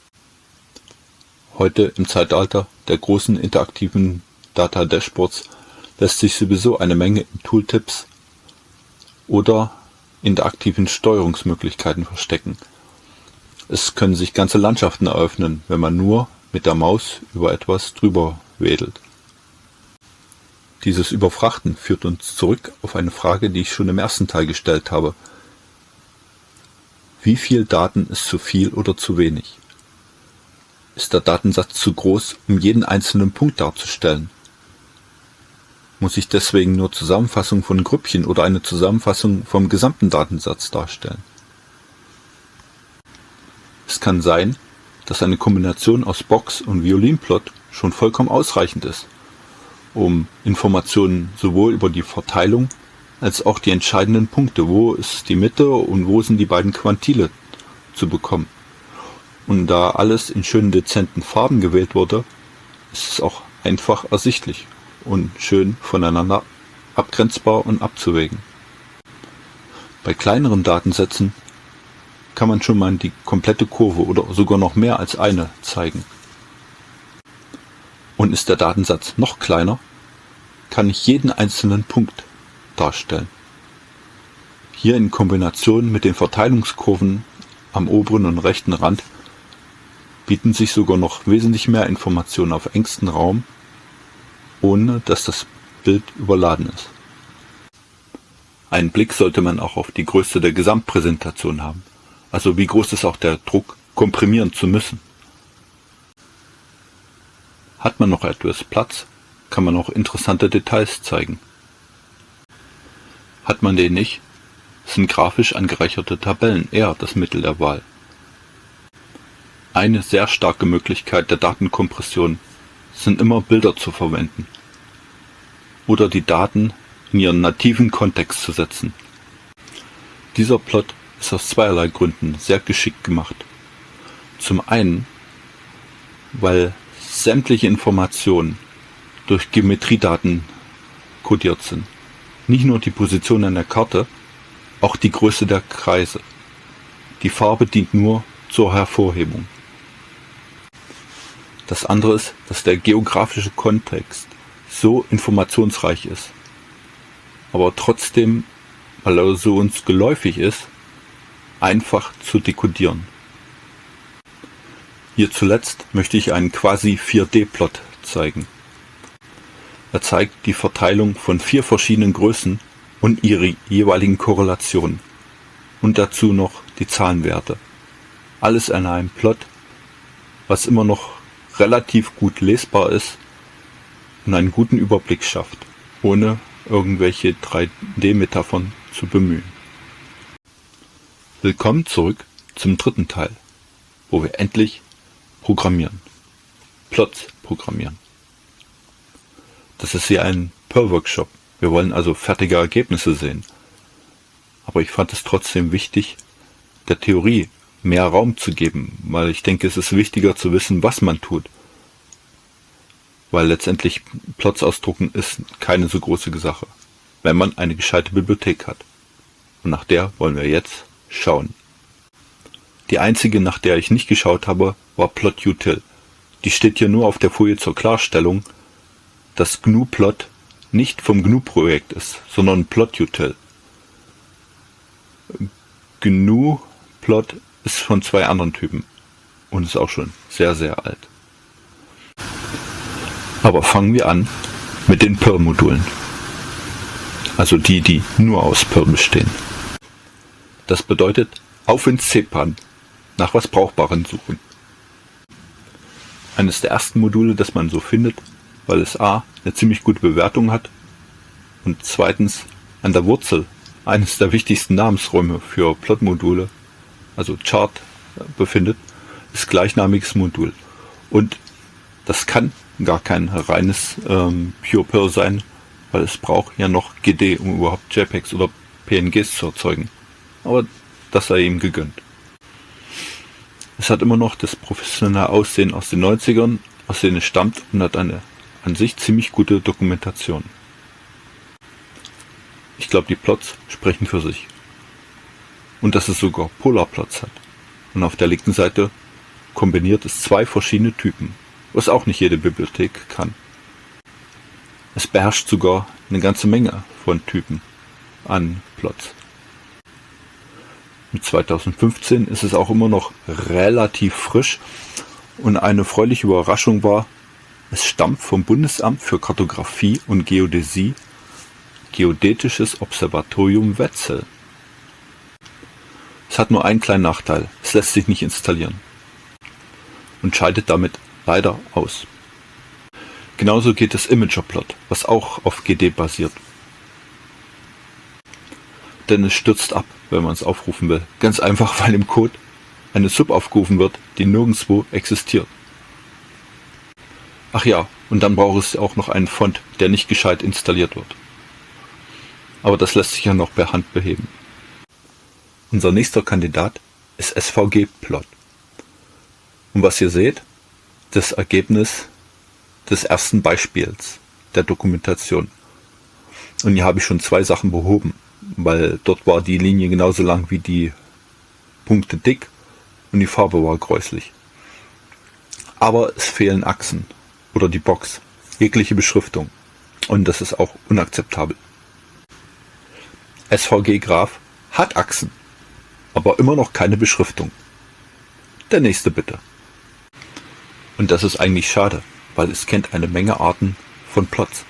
Heute im Zeitalter der großen interaktiven Data Dashboards lässt sich sowieso eine Menge in Tooltips oder interaktiven Steuerungsmöglichkeiten verstecken. Es können sich ganze Landschaften eröffnen, wenn man nur mit der Maus über etwas drüber wedelt. Dieses Überfrachten führt uns zurück auf eine Frage, die ich schon im ersten Teil gestellt habe. Wie viel Daten ist zu viel oder zu wenig? Ist der Datensatz zu groß, um jeden einzelnen Punkt darzustellen? Muss ich deswegen nur Zusammenfassung von Grüppchen oder eine Zusammenfassung vom gesamten Datensatz darstellen? Es kann sein, dass eine Kombination aus Box und Violinplot schon vollkommen ausreichend ist, um Informationen sowohl über die Verteilung als auch die entscheidenden Punkte, wo ist die Mitte und wo sind die beiden Quantile, zu bekommen. Und da alles in schönen dezenten Farben gewählt wurde, ist es auch einfach ersichtlich und schön voneinander abgrenzbar und abzuwägen. Bei kleineren Datensätzen kann man schon mal die komplette Kurve oder sogar noch mehr als eine zeigen. Und ist der Datensatz noch kleiner, kann ich jeden einzelnen Punkt darstellen. Hier in Kombination mit den Verteilungskurven am oberen und rechten Rand bieten sich sogar noch wesentlich mehr Informationen auf engstem Raum, ohne dass das Bild überladen ist. Einen Blick sollte man auch auf die Größe der Gesamtpräsentation haben. Also wie groß ist auch der Druck, komprimieren zu müssen. Hat man noch etwas Platz, kann man auch interessante Details zeigen. Hat man den nicht, sind grafisch angereicherte Tabellen eher das Mittel der Wahl. Eine sehr starke Möglichkeit der Datenkompression sind immer Bilder zu verwenden oder die Daten in ihren nativen Kontext zu setzen. Dieser Plot ist aus zweierlei Gründen sehr geschickt gemacht. Zum einen, weil sämtliche Informationen durch Geometriedaten kodiert sind. Nicht nur die Position an der Karte, auch die Größe der Kreise. Die Farbe dient nur zur Hervorhebung. Das andere ist, dass der geografische Kontext so informationsreich ist, aber trotzdem, weil er so uns geläufig ist, einfach zu dekodieren. Hier zuletzt möchte ich einen quasi vier D Plot zeigen. Er zeigt die Verteilung von vier verschiedenen Größen und ihre jeweiligen Korrelationen und dazu noch die Zahlenwerte. Alles in einem Plot, was immer noch relativ gut lesbar ist und einen guten Überblick schafft, ohne irgendwelche drei D Metaphern zu bemühen. Willkommen zurück zum dritten Teil, wo wir endlich programmieren. Plots programmieren. Das ist hier ein Perl-Workshop. Wir wollen also fertige Ergebnisse sehen. Aber ich fand es trotzdem wichtig, der Theorie mehr Raum zu geben, weil ich denke, es ist wichtiger zu wissen, was man tut. Weil letztendlich Plots ausdrucken ist keine so große Sache, wenn man eine gescheite Bibliothek hat. Und nach der wollen wir jetzt schauen. Die einzige, nach der ich nicht geschaut habe, war Plot Util. Die steht hier nur auf der Folie zur Klarstellung, dass GNU-Plot nicht vom G N U-Projekt ist, sondern Plotutil. GNU-Plot ist von zwei anderen Typen und ist auch schon sehr, sehr alt. Aber fangen wir an mit den Perl-Modulen. Also die, die nur aus Perl bestehen. Das bedeutet, auf ins C P A N, nach was Brauchbarem suchen. Eines der ersten Module, das man so findet, weil es a. eine ziemlich gute Bewertung hat und zweitens an der Wurzel eines der wichtigsten Namensräume für Plot-Module, also Chart, befindet, ist gleichnamiges Modul. Und das kann gar kein reines ähm, Pure Perl sein, weil es braucht ja noch G D, um überhaupt JPEGs oder P N Gs zu erzeugen. Aber das sei ihm gegönnt. Es hat immer noch das professionelle Aussehen aus den neunzigern, aus denen es stammt, und hat eine an sich ziemlich gute Dokumentation. Ich glaube, die Plots sprechen für sich. Und dass es sogar Polarplots hat. Und auf der linken Seite kombiniert es zwei verschiedene Typen, was auch nicht jede Bibliothek kann. Es beherrscht sogar eine ganze Menge von Typen an Plots. Mit zweitausendfünfzehn ist es auch immer noch relativ frisch und eine freuliche Überraschung war, es stammt vom Bundesamt für Kartographie und Geodäsie, Geodätisches Observatorium Wetzel. Es hat nur einen kleinen Nachteil, es lässt sich nicht installieren und scheidet damit leider aus. Genauso geht es Imagerplot, was auch auf G D basiert. Denn es stürzt ab, wenn man es aufrufen will. Ganz einfach, weil im Code eine Sub aufgerufen wird, die nirgendwo existiert. Ach ja, und dann braucht es auch noch einen Font, der nicht gescheit installiert wird. Aber das lässt sich ja noch per Hand beheben. Unser nächster Kandidat ist S V G-Plot. Und was ihr seht, das Ergebnis des ersten Beispiels der Dokumentation. Und hier habe ich schon zwei Sachen behoben, weil dort war die Linie genauso lang wie die Punkte dick und die Farbe war gräuslich. Aber es fehlen Achsen oder die Box, jegliche Beschriftung, und das ist auch unakzeptabel. S V G-Graph hat Achsen, aber immer noch keine Beschriftung. Der nächste bitte. Und das ist eigentlich schade, weil es kennt eine Menge Arten von Plots.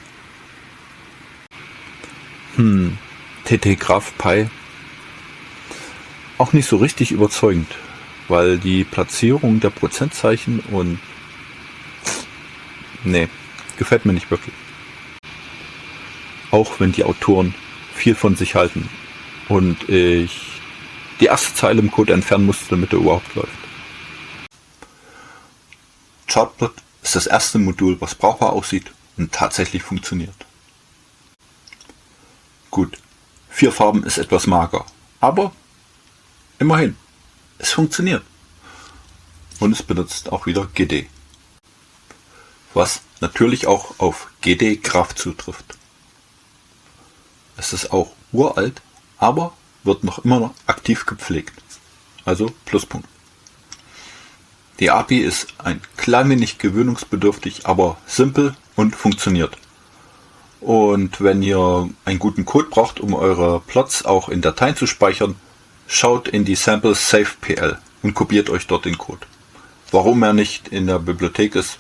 Hm, T T Graph Pi auch nicht so richtig überzeugend, weil die Platzierung der Prozentzeichen und nee, gefällt mir nicht wirklich. Auch wenn die Autoren viel von sich halten und ich die erste Zeile im Code entfernen musste, damit er überhaupt läuft. Chartplot ist das erste Modul, was brauchbar aussieht und tatsächlich funktioniert. Gut, vier Farben ist etwas mager, aber immerhin, es funktioniert. Und es benutzt auch wieder G D. Was natürlich auch auf G D Graph zutrifft. Es ist auch uralt, aber wird noch immer noch aktiv gepflegt. Also Pluspunkt. Die A P I ist ein klein wenig gewöhnungsbedürftig, aber simpel und funktioniert. Und wenn ihr einen guten Code braucht, um eure Plots auch in Dateien zu speichern, schaut in die Sample Save P L und kopiert euch dort den Code. Warum er nicht in der Bibliothek ist?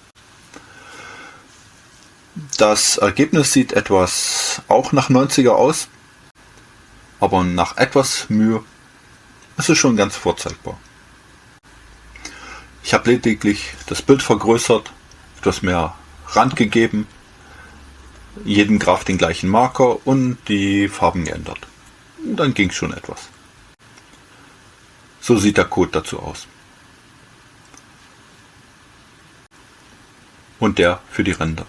Das Ergebnis sieht etwas auch nach neunziger aus, aber nach etwas Mühe ist es schon ganz vorzeigbar. Ich habe lediglich das Bild vergrößert, etwas mehr Rand gegeben, jeden Graph den gleichen Marker und die Farben geändert. Dann ging es schon etwas. So sieht der Code dazu aus. Und der für die Ränder.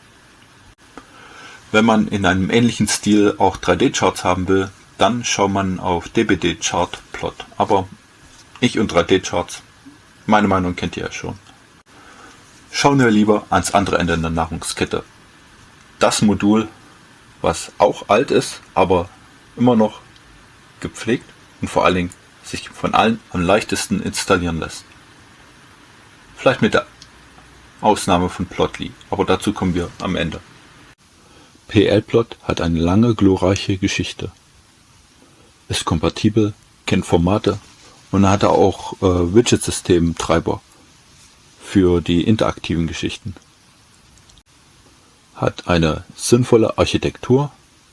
Wenn man in einem ähnlichen Stil auch drei D-Charts haben will, dann schaut man auf D B D Chart Plot. Aber ich und drei D-Charts, meine Meinung kennt ihr ja schon. Schauen wir lieber ans andere Ende der Nahrungskette. Das Modul, was auch alt ist, aber immer noch gepflegt und vor allen Dingen sich von allen am leichtesten installieren lässt. Vielleicht mit der Ausnahme von Plotly, aber dazu kommen wir am Ende. plot hat eine lange, glorreiche Geschichte. Ist kompatibel, kennt Formate und hatte auch äh, Widget-System-Treiber für die interaktiven Geschichten. Hat eine sinnvolle Architektur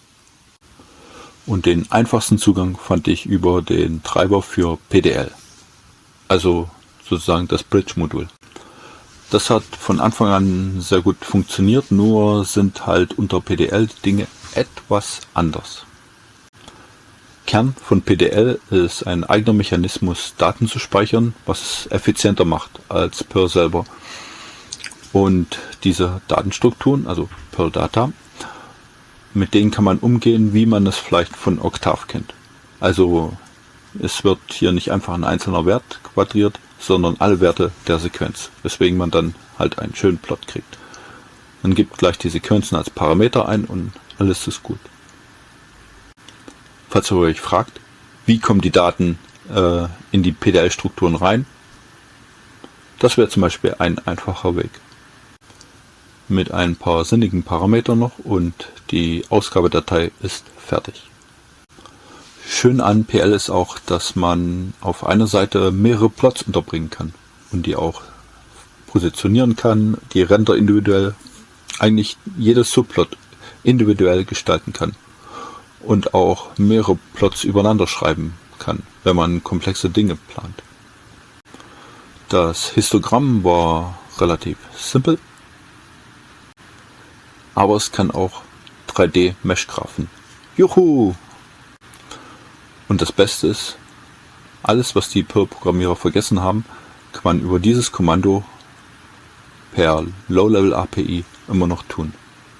und den einfachsten Zugang fand ich über den Treiber für P D L, also sozusagen das Bridge-Modul. Das hat von Anfang an sehr gut funktioniert, nur sind halt unter P D L die Dinge etwas anders. Kern von P D L ist ein eigener Mechanismus, Daten zu speichern, was es effizienter macht als Perl selber. Und diese Datenstrukturen, also Perl Data, mit denen kann man umgehen, wie man es vielleicht von Octave kennt. Also es wird hier nicht einfach ein einzelner Wert quadriert, sondern alle Werte der Sequenz, weswegen man dann halt einen schönen Plot kriegt. Man gibt gleich die Sequenzen als Parameter ein und alles ist gut. Falls ihr euch fragt, wie kommen die Daten äh, in die P D L-Strukturen rein, das wäre zum Beispiel ein einfacher Weg. Mit ein paar sinnigen Parametern noch und die Ausgabedatei ist fertig. Schön an P L ist auch, dass man auf einer Seite mehrere Plots unterbringen kann und die auch positionieren kann, die Ränder individuell, eigentlich jedes Subplot individuell gestalten kann und auch mehrere Plots übereinander schreiben kann, wenn man komplexe Dinge plant. Das Histogramm war relativ simpel, aber es kann auch drei D-Mesh-Graphen. Juhu! Und das Beste ist, alles, was die Perl-Programmierer vergessen haben, kann man über dieses Kommando per Low-Level-A P I immer noch tun.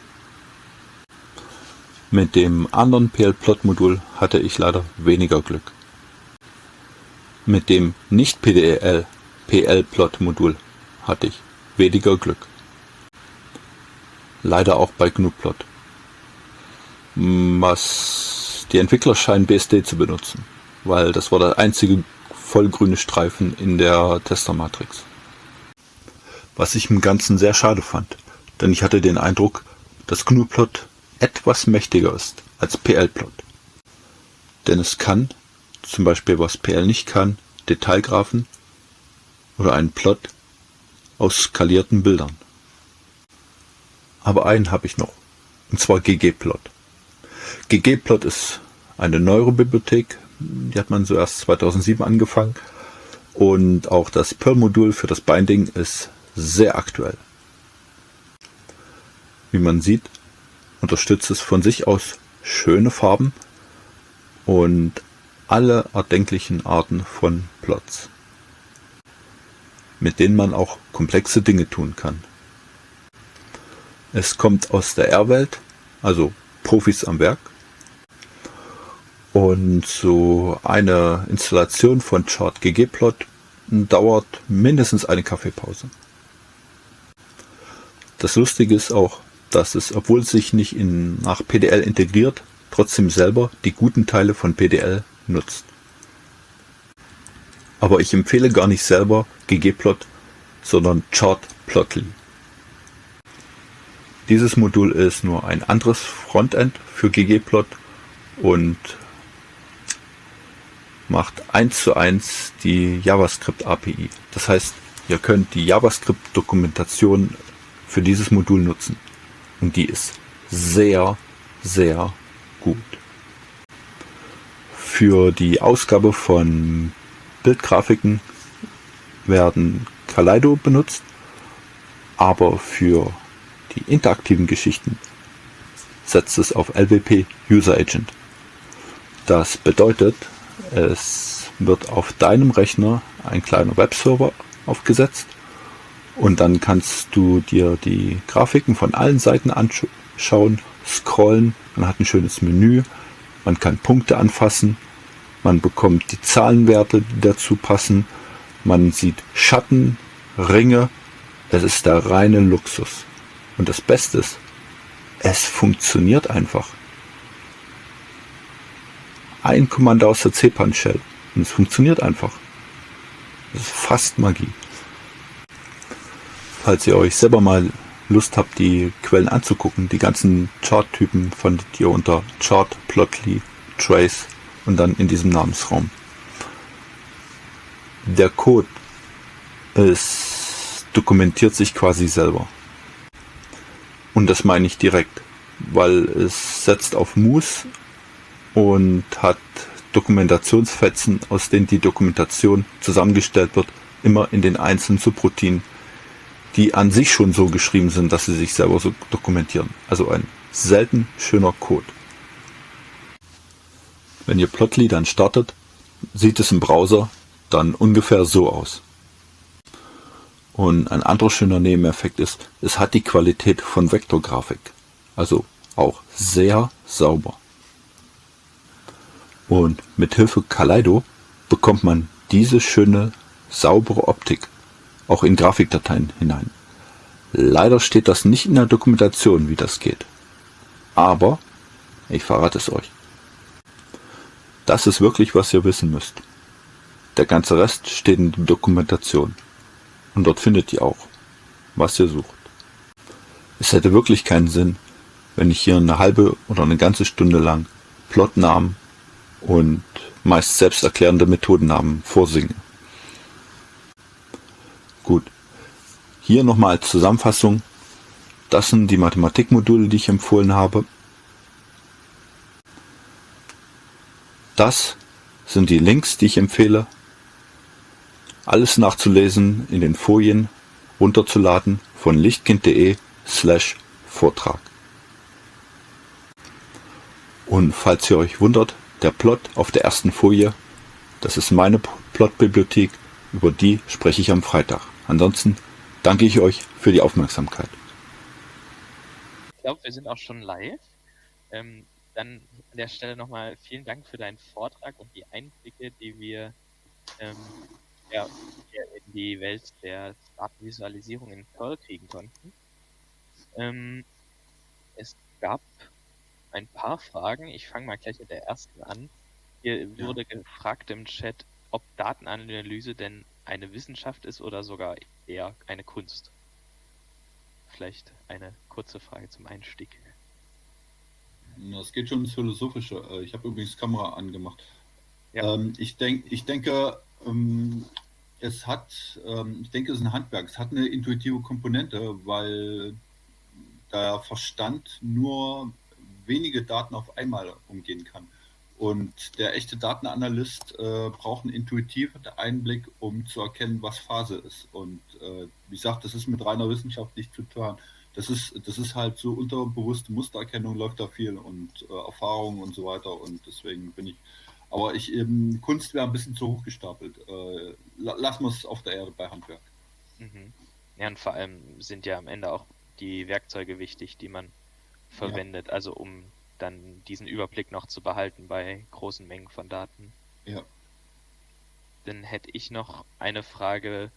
Mit dem anderen P L-Plot-Modul hatte ich leider weniger Glück. Mit dem nicht-P D L-P L-Plot-Modul hatte ich weniger Glück. Leider auch bei GnuPlot. Was die Entwickler scheinen B S D zu benutzen, weil das war der einzige vollgrüne Streifen in der Testermatrix. Was ich im Ganzen sehr schade fand, denn ich hatte den Eindruck, dass GnuPlot etwas mächtiger ist als P L-Plot. Denn es kann, zum Beispiel was P L nicht kann, Detailgraphen oder einen Plot aus skalierten Bildern. Aber einen habe ich noch, und zwar ggplot. ggplot ist eine neuere Bibliothek, die hat man so erst zweitausendsieben angefangen und auch das Perl-Modul für das Binding ist sehr aktuell. Wie man sieht, unterstützt es von sich aus schöne Farben und alle erdenklichen Arten von Plots, mit denen man auch komplexe Dinge tun kann. Es kommt aus der R-Welt, also Profis am Werk. Und so eine Installation von Chart ggplot dauert mindestens eine Kaffeepause. Das Lustige ist auch, dass es, obwohl es sich nicht in, nach P D L integriert, trotzdem selber die guten Teile von P D L nutzt. Aber ich empfehle gar nicht selber ggplot, sondern Chartplotly. Dieses Modul ist nur ein anderes Frontend für ggplot und macht eins zu eins die JavaScript-A P I. Das heißt, ihr könnt die JavaScript-Dokumentation für dieses Modul nutzen. Und die ist sehr, sehr gut. Für die Ausgabe von Bildgrafiken werden Kaleido benutzt, aber für die interaktiven Geschichten setzt es auf L W P User Agent. Das bedeutet, es wird auf deinem Rechner ein kleiner Webserver aufgesetzt und dann kannst du dir die Grafiken von allen Seiten anschauen, scrollen, man hat ein schönes Menü, man kann Punkte anfassen, man bekommt die Zahlenwerte, die dazu passen, man sieht Schatten, Ringe, es ist der reine Luxus. Und das Beste ist, es funktioniert einfach. Ein Kommando aus der cpan-Shell und es funktioniert einfach. Das ist fast Magie. Falls ihr euch selber mal Lust habt, die Quellen anzugucken, die ganzen Chart-Typen findet ihr unter Chart, Plotly, Trace und dann in diesem Namensraum. Der Code ist, dokumentiert sich quasi selber. Und das meine ich direkt, weil es setzt auf Moose und hat Dokumentationsfetzen, aus denen die Dokumentation zusammengestellt wird, immer in den einzelnen Subroutinen, die an sich schon so geschrieben sind, dass sie sich selber so dokumentieren. Also ein selten schöner Code. Wenn ihr Plotly dann startet, sieht es im Browser dann ungefähr so aus. Und ein anderer schöner Nebeneffekt ist, es hat die Qualität von Vektorgrafik. Also auch sehr sauber. Und mit Hilfe Kaleido bekommt man diese schöne, saubere Optik auch in Grafikdateien hinein. Leider steht das nicht in der Dokumentation, wie das geht. Aber ich verrate es euch. Das ist wirklich, was ihr wissen müsst. Der ganze Rest steht in der Dokumentation. Und dort findet ihr auch, was ihr sucht. Es hätte wirklich keinen Sinn, wenn ich hier eine halbe oder eine ganze Stunde lang Plotnamen und meist selbsterklärende Methodennamen vorsinge. Gut, hier nochmal als Zusammenfassung. Das sind die Mathematikmodule, die ich empfohlen habe. Das sind die Links, die ich empfehle. Alles nachzulesen in den Folien, runterzuladen von lichtkind.de slash Vortrag. Und falls ihr euch wundert, der Plot auf der ersten Folie, das ist meine Plotbibliothek, über die spreche ich am Freitag. Ansonsten danke ich euch für die Aufmerksamkeit. Ich glaube, wir sind auch schon live. Ähm, dann an der Stelle nochmal vielen Dank für deinen Vortrag und die Einblicke, die wir ähm, ja, in die Welt der Datenvisualisierung in Perl kriegen konnten. Ähm, es gab ein paar Fragen. Ich fange mal gleich mit der ersten an. Hier ja. wurde gefragt im Chat, ob Datenanalyse denn eine Wissenschaft ist oder sogar eher eine Kunst. Vielleicht eine kurze Frage zum Einstieg. Das geht schon ins Philosophische. Ich habe übrigens Kamera angemacht. Ja. Ähm, ich, denk, ich denke, ähm, es hat, ähm, ich denke, es ist ein Handwerk. Es hat eine intuitive Komponente, weil der Verstand nur wenige Daten auf einmal umgehen kann. Und der echte Datenanalyst äh, braucht einen intuitiven Einblick, um zu erkennen, was Phase ist. Und äh, wie gesagt, das ist mit reiner Wissenschaft nicht zu tun. Das ist, das ist halt so unterbewusste Mustererkennung, läuft da viel und äh, Erfahrung und so weiter. Und deswegen bin ich, aber ich eben, Kunst wäre ein bisschen zu hoch gestapelt. Äh, lassen wir es auf der Erde bei Handwerk. Mhm. Ja, und vor allem sind ja am Ende auch die Werkzeuge wichtig, die man verwendet, ja. Also um dann diesen Überblick noch zu behalten bei großen Mengen von Daten. Ja. Dann hätte ich noch eine Frage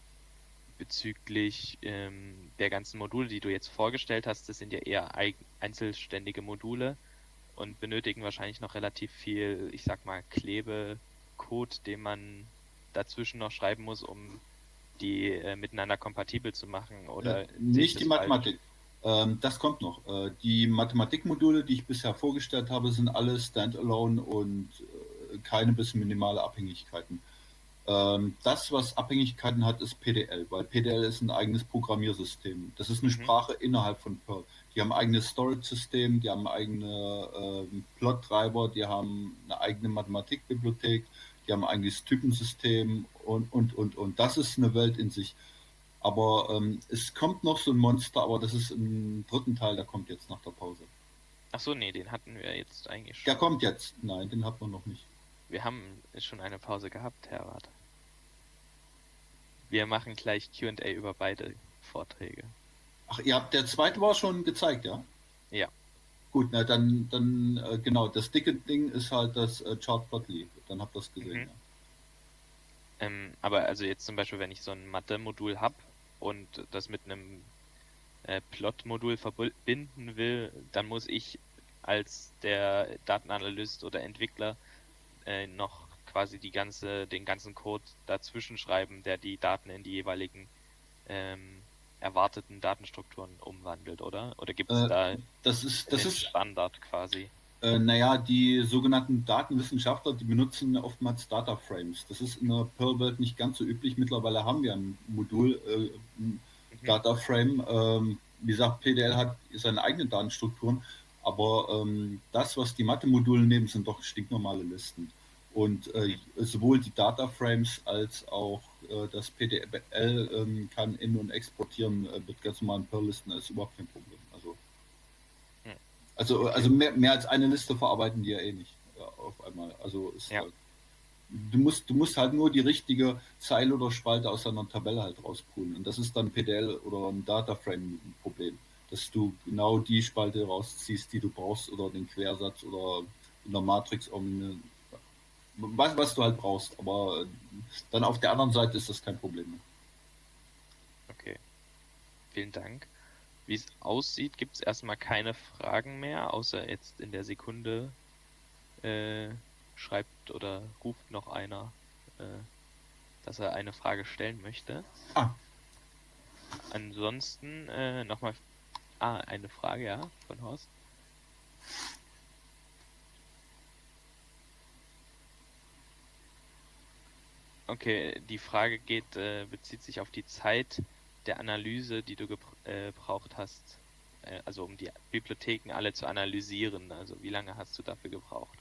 bezüglich ähm, der ganzen Module, die du jetzt vorgestellt hast. Das sind ja eher einzelständige Module und benötigen wahrscheinlich noch relativ viel, ich sag mal, Klebecode, den man dazwischen noch schreiben muss, um die äh, miteinander kompatibel zu machen. Oder äh, nicht die Mathematik. Ähm, das kommt noch. Äh, die Mathematikmodule, die ich bisher vorgestellt habe, sind alle Standalone und äh, keine bis minimale Abhängigkeiten. Ähm, das, was Abhängigkeiten hat, ist P D L, weil P D L ist ein eigenes Programmiersystem. Das ist eine mhm. Sprache innerhalb von Perl. Die haben ein eigenes Storage-System, die haben eigene äh, Plot-Treiber, die haben eine eigene Mathematikbibliothek, die haben ein eigenes Typensystem und, und, und, und. Das ist eine Welt in sich. Aber ähm, es kommt noch so ein Monster, aber das ist im dritten Teil, der kommt jetzt nach der Pause. Ach so, nee, den hatten wir jetzt eigentlich schon. Der kommt jetzt. Nein, den hat man noch nicht. Wir haben schon eine Pause gehabt, Herr Rath. Wir machen gleich Q und A über beide Vorträge. Ach, ihr habt, der zweite war schon gezeigt, ja? Ja. Gut, na dann, dann äh, genau, das dicke Ding ist halt das äh, Chart Plotly. Dann habt ihr das gesehen, mhm. ja. Ähm, aber also jetzt zum Beispiel, wenn ich so ein Mathe-Modul habe und das mit einem äh, Plot-Modul verbinden will, dann muss ich als der Datenanalyst oder Entwickler äh, noch quasi die ganze, den ganzen Code dazwischen schreiben, der die Daten in die jeweiligen ähm, erwarteten Datenstrukturen umwandelt, oder? Oder gibt es Äh, da das ist, das den ist Standard quasi? Äh, naja, die sogenannten Datenwissenschaftler, die benutzen oftmals Data Frames. Das ist in der Perl-Welt nicht ganz so üblich. Mittlerweile haben wir ein Modul, äh, ein Mhm. Data Frame. Ähm, wie gesagt, P D L hat seine eigenen Datenstrukturen, aber ähm, das, was die Mathe-Module nehmen, sind doch stinknormale Listen. Und äh, sowohl die Data Frames als auch äh, das P D L ähm, kann in- und exportieren äh, mit ganz normalen Perl-Listen, ist überhaupt kein Problem. Also Also, also mehr, mehr als eine Liste verarbeiten die ja eh nicht ja, auf einmal. Also ist Ja. halt, du musst, du musst halt nur die richtige Zeile oder Spalte aus einer Tabelle halt rauspulen. Und das ist dann P D L oder ein Dataframe-Problem, dass du genau die Spalte rausziehst, die du brauchst, oder den Quersatz oder in der Matrix irgendwie was, was du halt brauchst. Aber dann auf der anderen Seite ist das kein Problem mehr. Okay. Vielen Dank. Wie es aussieht, gibt es erstmal keine Fragen mehr, außer jetzt in der Sekunde äh, schreibt oder ruft noch einer, äh, dass er eine Frage stellen möchte. Ah. Ansonsten äh, nochmal. Ah, eine Frage, ja, von Horst. Okay, die Frage geht, äh, bezieht sich auf die Zeit der Analyse, die du gebraucht hast, äh, also um die Bibliotheken alle zu analysieren. Also wie lange hast du dafür gebraucht?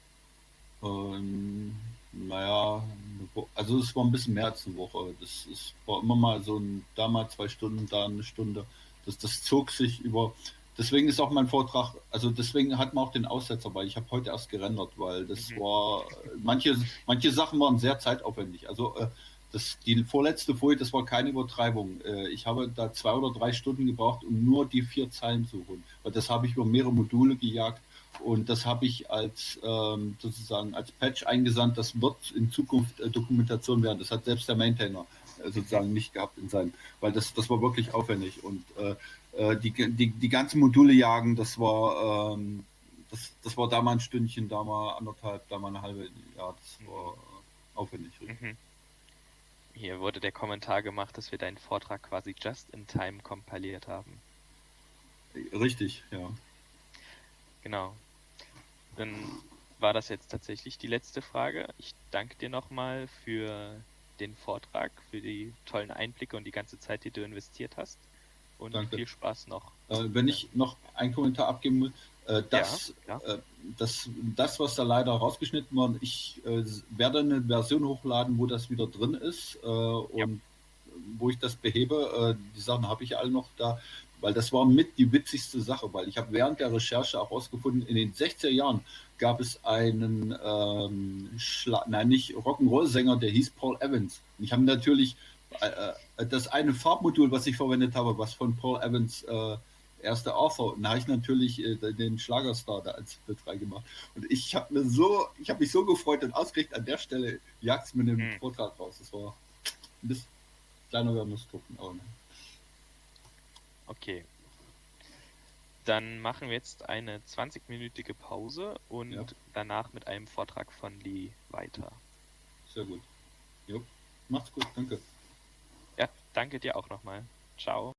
Ähm, naja, also es war ein bisschen mehr als eine Woche. Das ist, war immer mal so ein, da mal zwei Stunden, da eine Stunde. Das, das zog sich über. Deswegen ist auch mein Vortrag, also deswegen hat man auch den Aussetzer, weil ich habe heute erst gerendert, weil das Mhm. war, manche, manche Sachen waren sehr zeitaufwendig. Also äh, das, die vorletzte Folie, das war keine Übertreibung. Äh, ich habe da zwei oder drei Stunden gebraucht, um nur die vier Zeilen zu holen. Weil das habe ich über mehrere Module gejagt. Und das habe ich als ähm, sozusagen als Patch eingesandt. Das wird in Zukunft äh, Dokumentation werden. Das hat selbst der Maintainer äh, sozusagen nicht gehabt in seinem, weil das, das war wirklich aufwendig. Und äh, äh, die, die, die ganzen Module jagen, das war ähm, das, das war da mal ein Stündchen, da mal anderthalb, da mal eine halbe. Ja, das war äh, aufwendig. Mhm. Hier wurde der Kommentar gemacht, dass wir deinen Vortrag quasi just in time kompiliert haben. Richtig, ja. Genau. Dann war das jetzt tatsächlich die letzte Frage. Ich danke dir nochmal für den Vortrag, für die tollen Einblicke und die ganze Zeit, die du investiert hast. Und Danke. Viel Spaß noch. Äh, wenn ich noch einen Kommentar abgeben will, äh, das, ja, äh, das, das, was da leider rausgeschnitten wurde, ich äh, werde eine Version hochladen, wo das wieder drin ist äh, und ja. wo ich das behebe. Äh, die Sachen habe ich alle noch da, weil das war mit die witzigste Sache, weil ich habe während der Recherche auch herausgefunden, in den sechziger Jahren gab es einen, ähm, Schla- nein, nicht Rock'n'Roll-Sänger, der hieß Paul Evans. Und ich habe natürlich äh, das eine Farbmodul, was ich verwendet habe, was von Paul Evans äh, erster Author, und da habe ich natürlich äh, den Schlagerstar da als Bild reingemacht. Und ich habe mir so, ich habe mich so gefreut und ausgerechnet an der Stelle jagt es mit dem hm. Vortrag raus. Das war ein bisschen kleiner Wermutstropfen, aber ne. Okay. Dann machen wir jetzt eine zwanzigminütige Pause und ja. danach mit einem Vortrag von Lee weiter. Sehr gut. Jo. Macht's gut, danke. Ja, danke dir auch nochmal. Ciao.